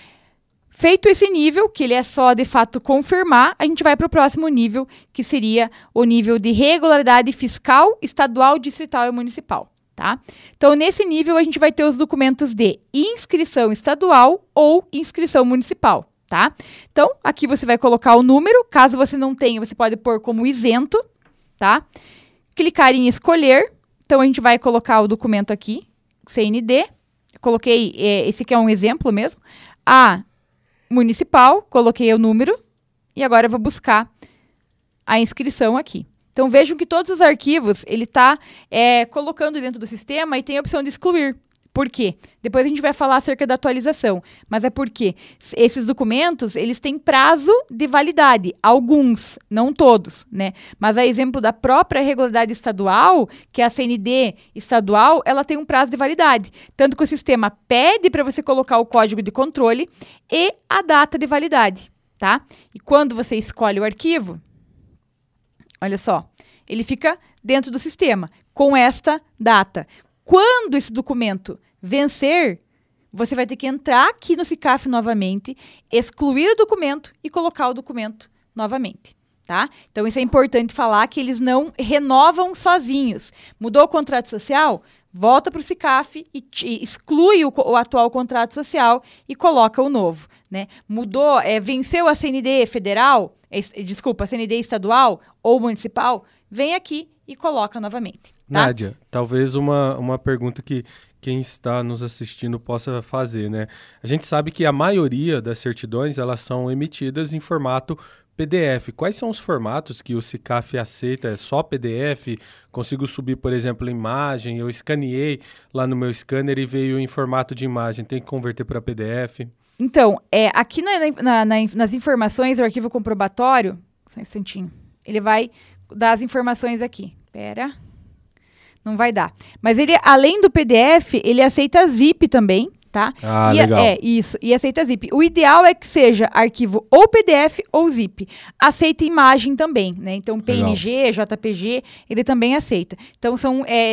Feito esse nível, que ele é só, de fato, confirmar, a gente vai para o próximo nível, que seria o nível de regularidade fiscal, estadual, distrital e municipal, tá? Então, nesse nível, a gente vai ter os documentos de inscrição estadual ou inscrição municipal, tá? Então, aqui você vai colocar o número, caso você não tenha, você pode pôr como isento, tá? Clicar em escolher, então a gente vai colocar o documento aqui, C N D, coloquei, é, esse aqui é um exemplo mesmo, a municipal, coloquei o número, e agora eu vou buscar a inscrição aqui. Então vejam que todos os arquivos, ele está é, colocando dentro do sistema e tem a opção de excluir. Por quê? Depois a gente vai falar acerca da atualização, mas é porque esses documentos, eles têm prazo de validade, alguns, não todos, né? Mas a exemplo da própria regularidade estadual, que é a C N D estadual, ela tem um prazo de validade, tanto que o sistema pede para você colocar o código de controle e a data de validade, tá? E quando você escolhe o arquivo, olha só, ele fica dentro do sistema, com esta data. Quando esse documento vencer, você vai ter que entrar aqui no SICAF novamente, excluir o documento e colocar o documento novamente, tá? Então, isso é importante falar, que eles não renovam sozinhos. Mudou o contrato social? Volta para o SICAF e, e exclui o, o atual contrato social e coloca o novo, né? Mudou, é, venceu a C N D federal, é, desculpa, a C N D estadual ou municipal, vem aqui e coloca novamente. Tá? Nádia, talvez uma, uma pergunta que quem está nos assistindo possa fazer, né? A gente sabe que a maioria das certidões, elas são emitidas em formato P D F. Quais são os formatos que o SICAF aceita? É só P D F? Consigo subir, por exemplo, imagem? Eu escaneei lá no meu scanner e veio em formato de imagem. Tem que converter para P D F? Então, é, aqui na, na, na, nas informações do arquivo comprobatório, só um instantinho, ele vai dar as informações aqui. Pera... Não vai dar. Mas ele, além do P D F, ele aceita zip também, tá? Ah, e, legal. É, isso. E aceita zip. O ideal é que seja arquivo ou P D F ou zip. Aceita imagem também, né? Então, P N G, legal. J P G, ele também aceita. Então, são é,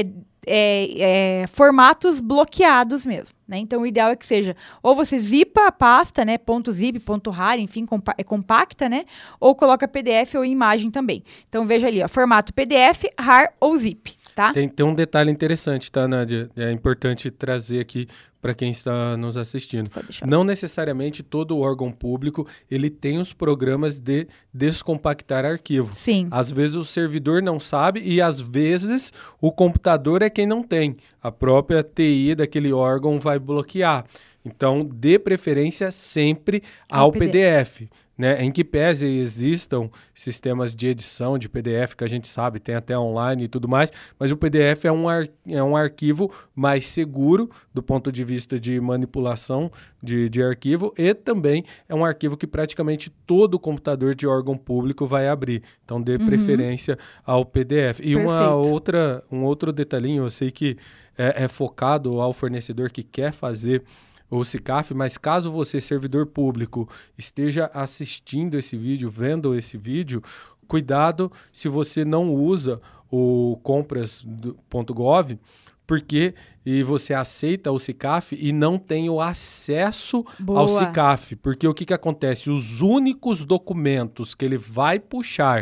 é, é, formatos bloqueados mesmo, né? Então, o ideal é que seja ou você zipa a pasta, né? Ponto .zip, ponto .rar, enfim, compa é compacta, né? Ou coloca P D F ou imagem também. Então, veja ali, ó, formato P D F, rar ou zip, tá? Tem, tem um detalhe interessante, tá, Nádia? É importante trazer aqui para quem está nos assistindo. Não necessariamente todo órgão público ele tem os programas de descompactar arquivo. Sim. Às vezes o servidor não sabe e às vezes o computador é quem não tem. A própria T I daquele órgão vai bloquear. Então, dê preferência sempre ao, ao P D F. Né, em que pese existam sistemas de edição de P D F que a gente sabe, tem até online e tudo mais, mas o P D F é um, ar, é um arquivo mais seguro do ponto de vista de manipulação de, de arquivo e também é um arquivo que praticamente todo computador de órgão público vai abrir. Então dê uhum. preferência ao P D F. E uma outra, um outro detalhinho, eu sei que é, é focado ao fornecedor que quer fazer o SICAF, mas caso você, servidor público, esteja assistindo esse vídeo, vendo esse vídeo, cuidado se você não usa o compras ponto gov, porque e você aceita o SICAF e não tem o acesso Boa. Ao SICAF. Porque o que, que acontece? Os únicos documentos que ele vai puxar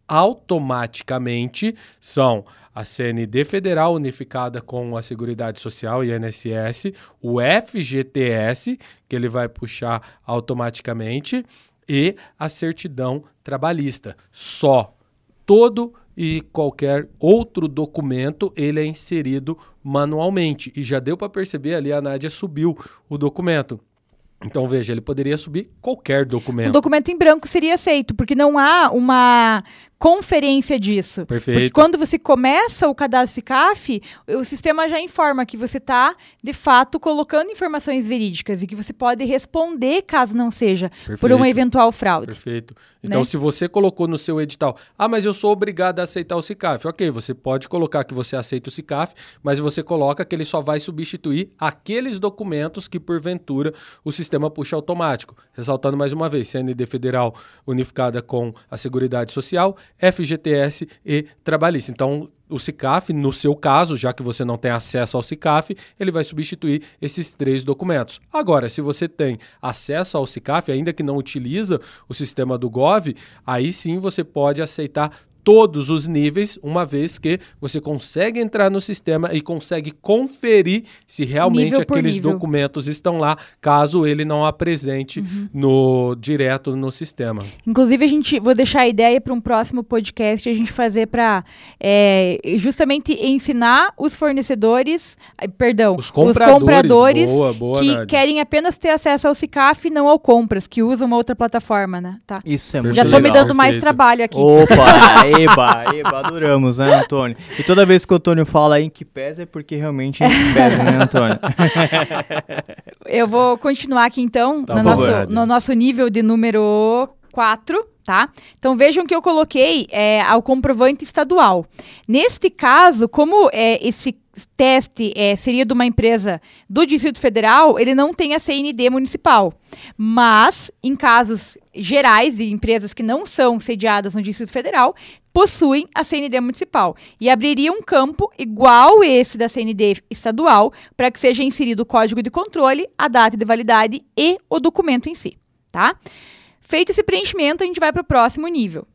automaticamente são a C N D Federal unificada com a Seguridade Social e I N S S, o F G T S, que ele vai puxar automaticamente, e a certidão trabalhista. Só. Todo e qualquer outro documento ele é inserido manualmente. E já deu para perceber ali, a Nádia subiu o documento. Então, veja, ele poderia subir qualquer documento. Um documento em branco seria aceito, porque não há uma conferência disso. Perfeito. Porque quando você começa o cadastro SICAF, o sistema já informa que você está, de fato, colocando informações verídicas e que você pode responder caso não seja Perfeito. Por uma eventual fraude. Perfeito. Então, né? Se você colocou no seu edital, ah, mas eu sou obrigado a aceitar o SICAF. Ok, você pode colocar que você aceita o SICAF, mas você coloca que ele só vai substituir aqueles documentos que, porventura, o sistema puxa automático. Ressaltando mais uma vez, C N D Federal unificada com a Seguridade Social, F G T S e Trabalhista. Então, o SICAF, no seu caso, já que você não tem acesso ao SICAF, ele vai substituir esses três documentos. Agora, se você tem acesso ao SICAF, ainda que não utiliza o sistema do Gov, aí sim você pode aceitar todos os níveis, uma vez que você consegue entrar no sistema e consegue conferir se realmente nível aqueles documentos estão lá, caso ele não apresente uhum. no, direto no sistema. Inclusive, a gente vou deixar a ideia para um próximo podcast a gente fazer para é, justamente ensinar os fornecedores, perdão, os compradores, os compradores boa, boa, que Nádia. Querem apenas ter acesso ao SICAF e não ao Compras, que usam uma outra plataforma, né? Tá. Isso é muito Já legal. estou me dando Perfeito. mais trabalho aqui. Opa! Eba, eba, adoramos, né, Antônio? E toda vez que o Antônio fala em que pesa é porque realmente em que pesa, né, Antônio? Eu vou continuar aqui, então, Tá no, bom, nosso, Nádia. no nosso nível de número quatro, tá? Então, vejam que eu coloquei é, ao comprovante estadual. Neste caso, como é, esse teste é, seria de uma empresa do Distrito Federal, ele não tem a C N D municipal. Mas, em casos gerais de empresas que não são sediadas no Distrito Federal, possuem a C N D municipal. E abriria um campo igual esse da C N D estadual para que seja inserido o código de controle, a data de validade e o documento em si, tá? Feito esse preenchimento, a gente vai para o próximo nível.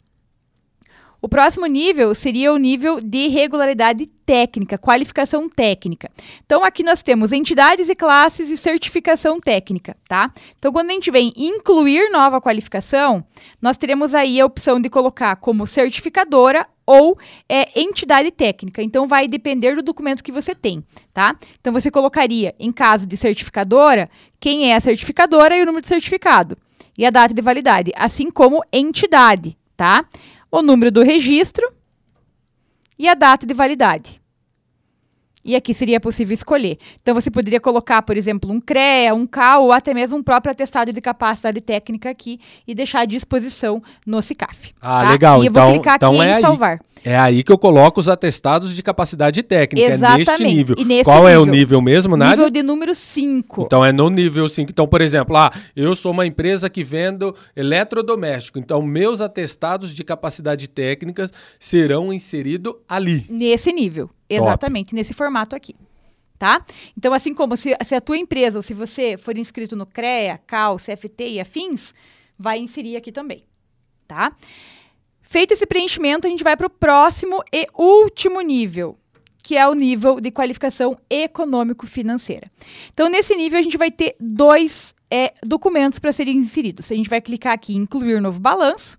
O próximo nível seria o nível de regularidade técnica, qualificação técnica. Então, aqui nós temos entidades e classes e certificação técnica, tá? Então, quando a gente vem incluir nova qualificação, nós teremos aí a opção de colocar como certificadora ou é, entidade técnica. Então, vai depender do documento que você tem, tá? Então, você colocaria, em caso de certificadora, quem é a certificadora e o número de certificado. E a data de validade, assim como entidade, tá? O número do registro e a data de validade. E aqui seria possível escolher. Então, você poderia colocar, por exemplo, um CREA, um C A ou até mesmo um próprio atestado de capacidade técnica aqui e deixar à disposição no SICAF. Ah, tá? legal. E eu então, vou clicar então aqui é em aí, salvar. É aí que eu coloco os atestados de capacidade técnica. Exatamente. É neste nível. E neste Qual nível? é o nível mesmo, Nádia? Nível de número cinco. Então é no nível cinco. Então, por exemplo, ah, eu sou uma empresa que vendo eletrodoméstico. Então, meus atestados de capacidade técnica serão inseridos ali. Nesse nível. Exatamente, nesse formato aqui. Tá? Então, assim como se, se a tua empresa, ou se você for inscrito no CREA, CAL, C F T e afins, vai inserir aqui também. Tá? Feito esse preenchimento, a gente vai para o próximo e último nível, que é o nível de qualificação econômico-financeira. Então, nesse nível, a gente vai ter dois é, documentos para serem inseridos. A gente vai clicar aqui em incluir novo balanço.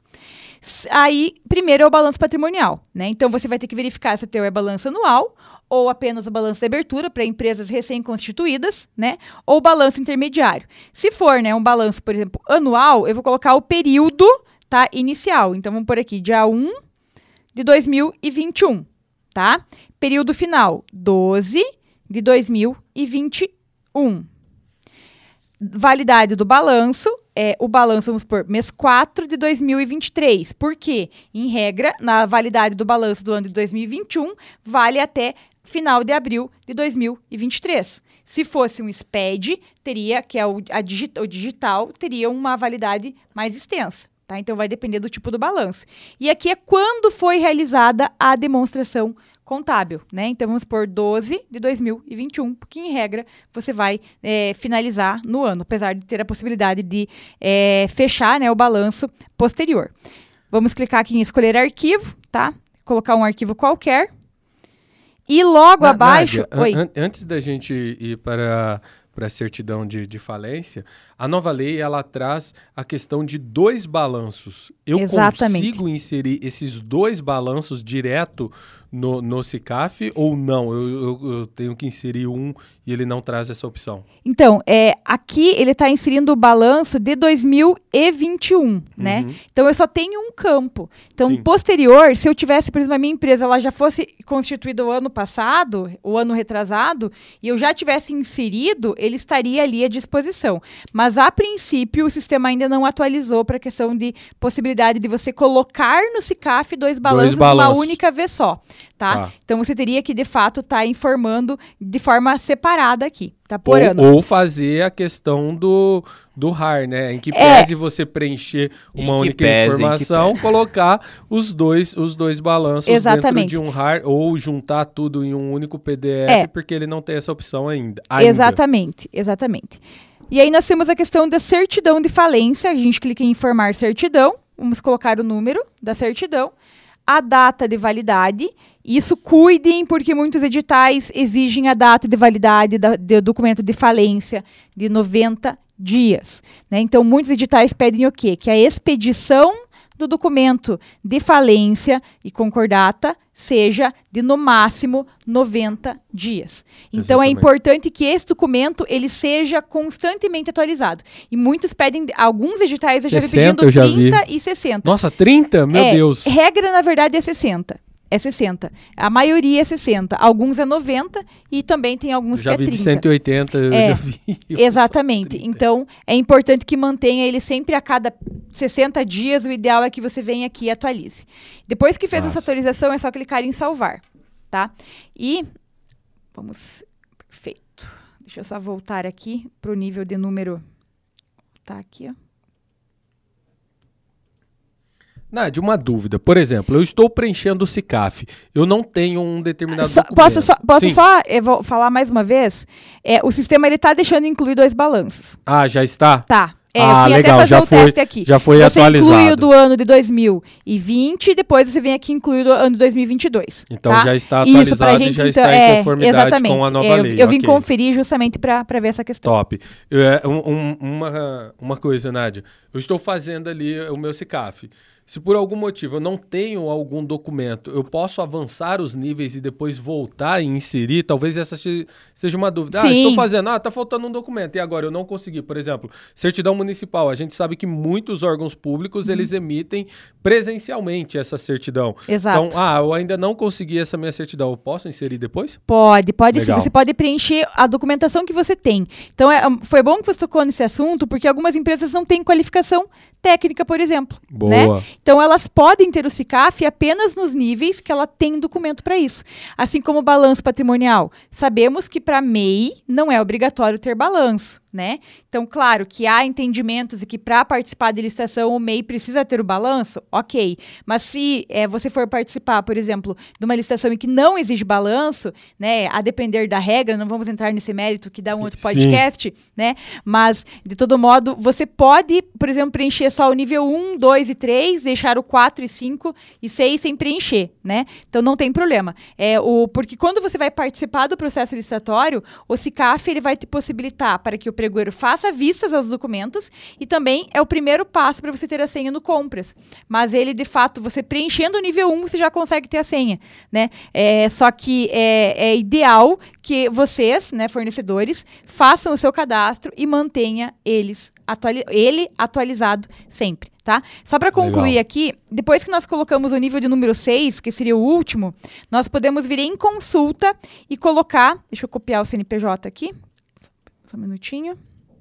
Aí, primeiro é o balanço patrimonial, né? Então, você vai ter que verificar se o teu é balanço anual ou apenas o balanço de abertura para empresas recém-constituídas, né? Ou balanço intermediário. Se for, né, um balanço, por exemplo, anual, eu vou colocar o período, tá, inicial. Então, vamos por aqui, dia um de dois mil e vinte e um, tá? Período final, doze de dois mil e vinte e um. Validade do balanço, é o balanço, vamos por mês quatro de dois mil e vinte e três. Por quê? Em regra, na validade do balanço do ano de dois mil e vinte e um, vale até final de abril de dois mil e vinte e três. Se fosse um S P E D, teria, que é o, a digi- o digital, teria uma validade mais extensa. Tá? Então, vai depender do tipo do balanço. E aqui é quando foi realizada a demonstração contábil, né? Então, vamos por doze de dois mil e vinte e um, porque, em regra, você vai é, finalizar no ano, apesar de ter a possibilidade de é, fechar, né, o balanço posterior. Vamos clicar aqui em escolher arquivo, tá? Colocar um arquivo qualquer. E logo Na, abaixo... Nádia, Oi. an- antes da gente ir para... para a certidão de, de falência, a nova lei ela traz a questão de dois balanços. Eu Exatamente. consigo inserir esses dois balanços direto no, no SICAF ou não? Eu, eu, eu tenho que inserir um e ele não traz essa opção? Então, é, aqui ele está inserindo o balanço de dois mil e vinte e um, uhum. né? Então, eu só tenho um campo. Então, Sim. posterior, se eu tivesse, por exemplo, a minha empresa, ela já fosse constituída o ano passado, o ano retrasado, e eu já tivesse inserido, ele estaria ali à disposição. Mas, a princípio, o sistema ainda não atualizou para a questão de possibilidade de você colocar no SICAF dois balanços, dois balanços. Numa única vez só. Tá? Ah. Então, você teria que, de fato, estar tá informando de forma separada aqui, tá? Por ou, ano. Ou fazer a questão do, do R A R, né? Em que pese é. você preencher uma única pese, informação, colocar os dois, os dois balanços Exatamente. dentro de um R A R ou juntar tudo em um único P D F, é. porque ele não tem essa opção ainda. ainda. Exatamente, exatamente. E aí nós temos a questão da certidão de falência. A gente clica em informar certidão, vamos colocar o número da certidão, a data de validade. Isso cuidem, porque muitos editais exigem a data de validade da, do documento de falência de noventa dias. Né? Então, muitos editais pedem o quê? Que a expedição do documento de falência e concordata seja de, no máximo, noventa dias. Então, Exatamente. É importante que esse documento ele seja constantemente atualizado. E muitos pedem, alguns editais já vêm pedindo trinta e sessenta. Nossa, trinta? Meu é, Deus! Regra, na verdade, é sessenta. É sessenta. A maioria é sessenta. Alguns é noventa e também tem alguns já que é trinta. Vi de cento e oitenta, eu é, já vi. Exatamente. Então, é importante que mantenha ele sempre a cada sessenta dias. O ideal é que você venha aqui e atualize. Depois que fez Nossa. essa atualização, é só clicar em salvar. Tá? E, vamos... Perfeito. Deixa eu só voltar aqui para o nível de número... Tá aqui, ó. Nádia, uma dúvida. Por exemplo, eu estou preenchendo o SICAF. Eu não tenho um determinado só, documento. Posso só, posso só eu vou falar mais uma vez? É, o sistema está deixando incluir dois balanços. Ah, já está? Tá. É, ah, eu vim legal. até fazer já o foi, teste aqui. Já foi você atualizado. Você inclui o do ano de dois mil e vinte e depois você vem aqui incluir o ano de dois mil e vinte e dois. Então tá? já está atualizado. Isso, gente, e já então, está em conformidade é, exatamente. com a nova é, lei. Eu, eu vim okay. conferir justamente para ver essa questão. Top. Eu, um, um, uma, uma coisa, Nádia. Eu estou fazendo ali o meu SICAF. Se por algum motivo eu não tenho algum documento, eu posso avançar os níveis e depois voltar e inserir? Talvez essa seja uma dúvida. Sim. Ah, estou fazendo, ah, tá faltando um documento e agora eu não consegui. Por exemplo, certidão municipal. A gente sabe que muitos órgãos públicos, uhum. eles emitem presencialmente essa certidão. Exato. Então, ah, eu ainda não consegui essa minha certidão. Eu posso inserir depois? Pode, pode Legal. sim. Você pode preencher a documentação que você tem. Então, é, foi bom que você tocou nesse assunto, porque algumas empresas não têm qualificação técnica, por exemplo. Boa. Né? Então, elas podem ter o SICAF apenas nos níveis que ela tem documento para isso. Assim como o balanço patrimonial. Sabemos que para M E I não é obrigatório ter balanço, né? Então, claro que há entendimentos e que para participar da licitação o M E I precisa ter o balanço, ok. Mas se é, você for participar, por exemplo, de uma licitação em que não exige balanço, né? A depender da regra, não vamos entrar nesse mérito que dá um outro podcast, Sim. né? Mas, de todo modo, você pode, por exemplo, preencher só o nível um, dois e três, deixar o quatro e cinco e seis sem preencher, né? Então não tem problema. É, o, porque quando você vai participar do processo licitatório, o SICAF ele vai te possibilitar para que o pregoeiro faça vistas aos documentos e também é o primeiro passo para você ter a senha no Compras. Mas ele, de fato, você preenchendo o nível um, você já consegue ter a senha, né? É, só que é, é ideal que vocês, né, fornecedores, façam o seu cadastro e mantenha eles Atuali- ele atualizado sempre, tá? Só para concluir Legal. Aqui, depois que nós colocamos o nível de número seis, que seria o último, nós podemos vir em consulta e colocar... Deixa eu copiar o C N P J aqui. Só um minutinho.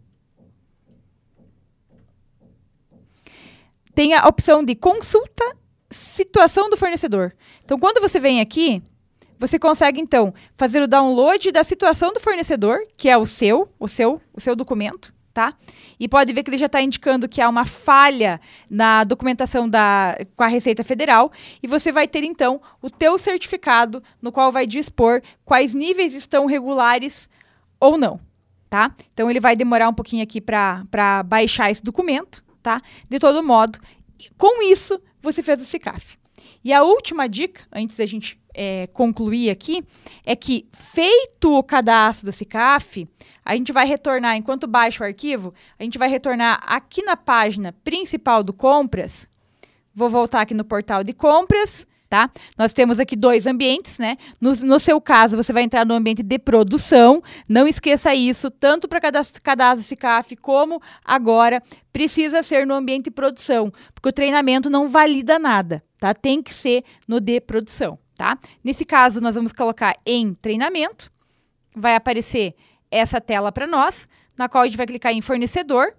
Tem a opção de consulta, situação do fornecedor. Então, quando você vem aqui, você consegue, então, fazer o download da situação do fornecedor, que é o seu, o seu, o seu documento, tá? E pode ver que ele já está indicando que há uma falha na documentação da, com a Receita Federal e você vai ter, então, o teu certificado no qual vai dispor quais níveis estão regulares ou não, tá? Então, ele vai demorar um pouquinho aqui para baixar esse documento, tá? De todo modo, com isso, você fez o SICAF. E a última dica, antes da gente é, concluir aqui, é que, feito o cadastro do SICAF, a gente vai retornar, enquanto baixa o arquivo, a gente vai retornar aqui na página principal do Compras. Vou voltar aqui no portal de compras, tá? Nós temos aqui dois ambientes, né? No, no seu caso, você vai entrar no ambiente de produção. Não esqueça isso, tanto para cadastro, cadastro SICAF como agora, precisa ser no ambiente de produção, porque o treinamento não valida nada, tá? Tem que ser no de produção, tá? Nesse caso, nós vamos colocar em treinamento, vai aparecer essa tela para nós, na qual a gente vai clicar em fornecedor.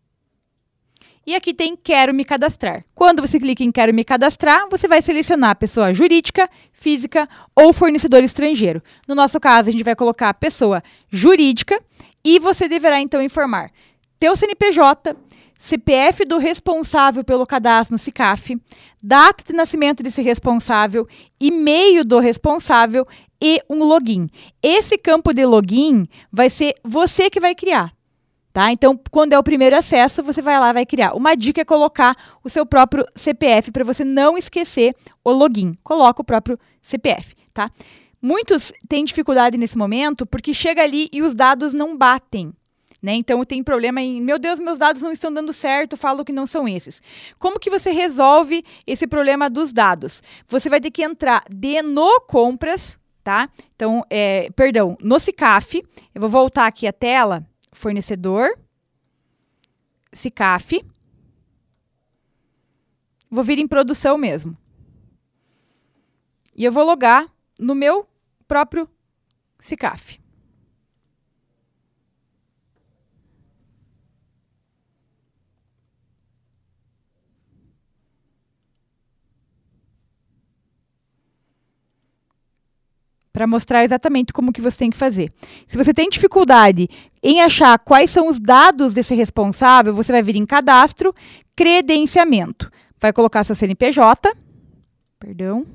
E aqui tem Quero me cadastrar. Quando você clica em Quero me cadastrar, você vai selecionar pessoa jurídica, física ou fornecedor estrangeiro. No nosso caso, a gente vai colocar pessoa jurídica e você deverá então informar teu C N P J, C P F do responsável pelo cadastro no SICAF, data de nascimento desse responsável, e-mail do responsável e um login. Esse campo de login vai ser você que vai criar. Tá? Então, quando é o primeiro acesso, você vai lá e vai criar. Uma dica é colocar o seu próprio C P F para você não esquecer o login. Coloca o próprio C P F, tá? Muitos têm dificuldade nesse momento porque chega ali e os dados não batem, né? Então, tem problema em, meu Deus, meus dados não estão dando certo, falo que não são esses. Como que você resolve esse problema dos dados? Você vai ter que entrar de no Compras, tá? Então, é, perdão, no SICAF. Eu vou voltar aqui a tela. Fornecedor, SICAF, vou vir em produção mesmo. E eu vou logar no meu próprio SICAF. Para mostrar exatamente como que você tem que fazer. Se você tem dificuldade em achar quais são os dados desse responsável, você vai vir em cadastro, credenciamento. Vai colocar seu C N P J, perdão.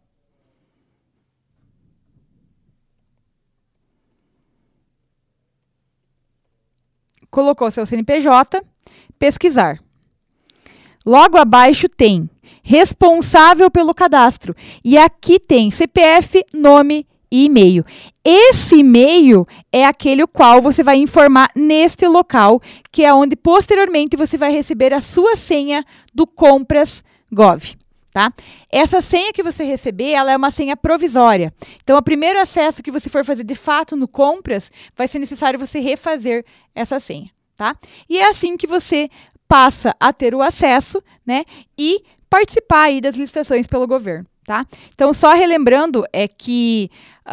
Colocou seu C N P J, pesquisar. Logo abaixo tem responsável pelo cadastro. E aqui tem C P F, nome e e-mail. Esse e-mail é aquele o qual você vai informar neste local, que é onde posteriormente você vai receber a sua senha do Compras gov. Tá? Essa senha que você receber, ela é uma senha provisória. Então, o primeiro acesso que você for fazer de fato no Compras, vai ser necessário você refazer essa senha. Tá? E é assim que você passa a ter o acesso, né, e participar aí das licitações pelo governo. Tá? Então, só relembrando é que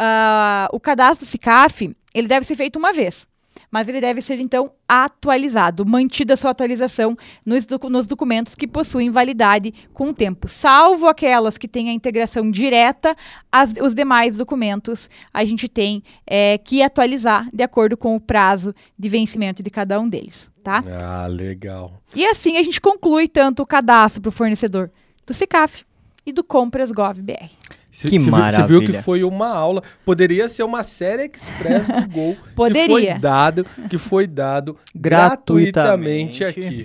uh, o cadastro SICAF, ele deve ser feito uma vez. Mas ele deve ser, então, atualizado, mantida a sua atualização nos, docu- nos documentos que possuem validade com o tempo. Salvo aquelas que têm a integração direta, as, os demais documentos a gente tem é, que atualizar de acordo com o prazo de vencimento de cada um deles. Tá? Ah, legal. E assim a gente conclui tanto o cadastro para o fornecedor do SICAF e do Compras Gov B R. Cê, que cê maravilha. Você viu que foi uma aula. Poderia ser uma série express do Gol. Poderia. Que foi dado, que foi dado gratuitamente, gratuitamente aqui.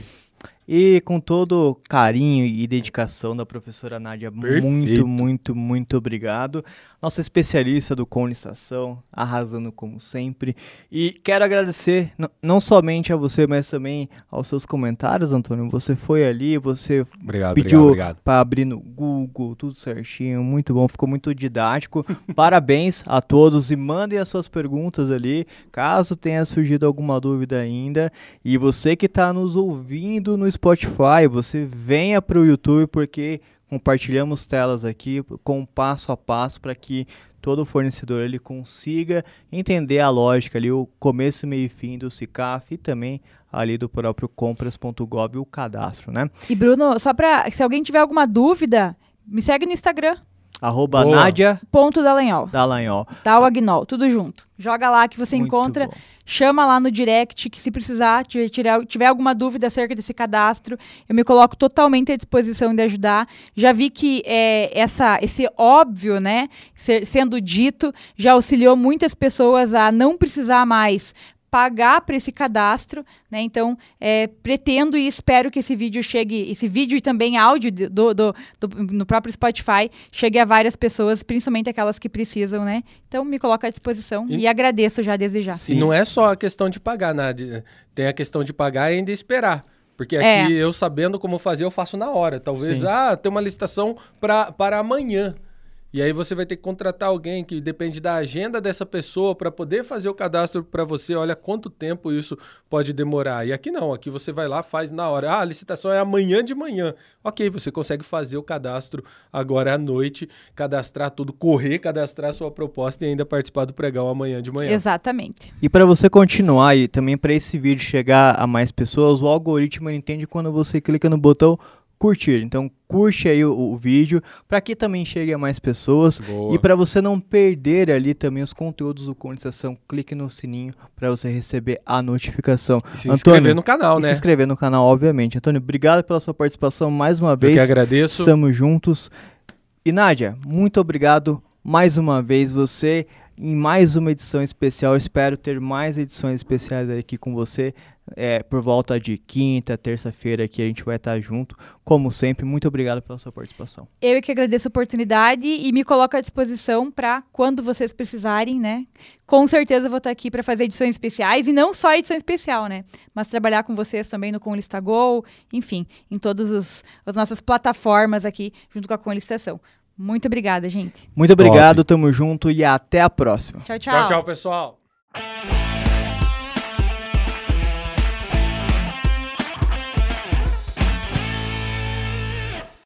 E com todo carinho e dedicação da professora Nádia, Perfeito. muito, muito, muito obrigado. Nossa especialista do Com Licitação, arrasando como sempre. E quero agradecer n- não somente a você, mas também aos seus comentários, Antônio. Você foi ali, você obrigado, pediu para abrir no Google, tudo certinho, muito bom, ficou muito didático. Parabéns a todos e mandem as suas perguntas ali, caso tenha surgido alguma dúvida ainda. E você que está nos ouvindo no Spotify, você venha para o YouTube, porque compartilhamos telas aqui com passo a passo para que todo fornecedor ele consiga entender a lógica ali, o começo, meio e fim do SICAF e também ali do próprio compras ponto gov, o cadastro, né? E Bruno, só para se alguém tiver alguma dúvida, me segue no Instagram. Arroba Nádia Ponto Dallagnol. Dallagnol. Tá, o Agnol, tudo junto. Joga lá que você Muito encontra, bom. chama lá no direct, que se precisar, tiver, tiver, tiver alguma dúvida acerca desse cadastro, eu me coloco totalmente à disposição de ajudar. Já vi que é, essa, esse óbvio, né, ser, sendo dito, já auxiliou muitas pessoas a não precisar mais pagar para esse cadastro, né? Então, é, pretendo e espero que esse vídeo chegue, esse vídeo e também áudio do, do, do, no próprio Spotify chegue a várias pessoas, principalmente aquelas que precisam, né? Então, me coloco à disposição e, e agradeço já desde já. E não é só a questão de pagar, Nádia. Tem a questão de pagar e ainda esperar. Porque aqui, É. eu sabendo como fazer, eu faço na hora. Talvez, Sim. ah, tem uma licitação pra, para amanhã. E aí você vai ter que contratar alguém que depende da agenda dessa pessoa para poder fazer o cadastro para você. Olha quanto tempo isso pode demorar. E aqui não, aqui você vai lá, faz na hora. Ah, a licitação é amanhã de manhã. Ok, você consegue fazer o cadastro agora à noite, cadastrar tudo, correr, cadastrar a sua proposta e ainda participar do pregão amanhã de manhã. Exatamente. E para você continuar e também para esse vídeo chegar a mais pessoas, o algoritmo ele entende quando você clica no botão curtir. Então curte aí o, o vídeo para que também chegue a mais pessoas. Boa. E para você não perder ali também os conteúdos do Com Licitação, clique no sininho para você receber a notificação. E se Antônio, inscrever no canal, e né? se inscrever no canal, obviamente. Antônio, obrigado pela sua participação mais uma Eu vez. que agradeço. Estamos juntos. E Nádia, muito obrigado mais uma vez você em mais uma edição especial. Espero ter mais edições especiais aqui com você. É, por volta de quinta, terça-feira aqui a gente vai estar junto. Como sempre, muito obrigado pela sua participação. Eu que agradeço a oportunidade e me coloco à disposição para quando vocês precisarem, né? Com certeza vou estar aqui para fazer edições especiais e não só edição especial, né? Mas trabalhar com vocês também no Com Listagol, enfim, em todas os, as nossas plataformas aqui junto com a Com Licitação. Muito obrigada, gente. Muito obrigado, tamo junto e até a próxima. Tchau, tchau. Tchau, tchau, pessoal.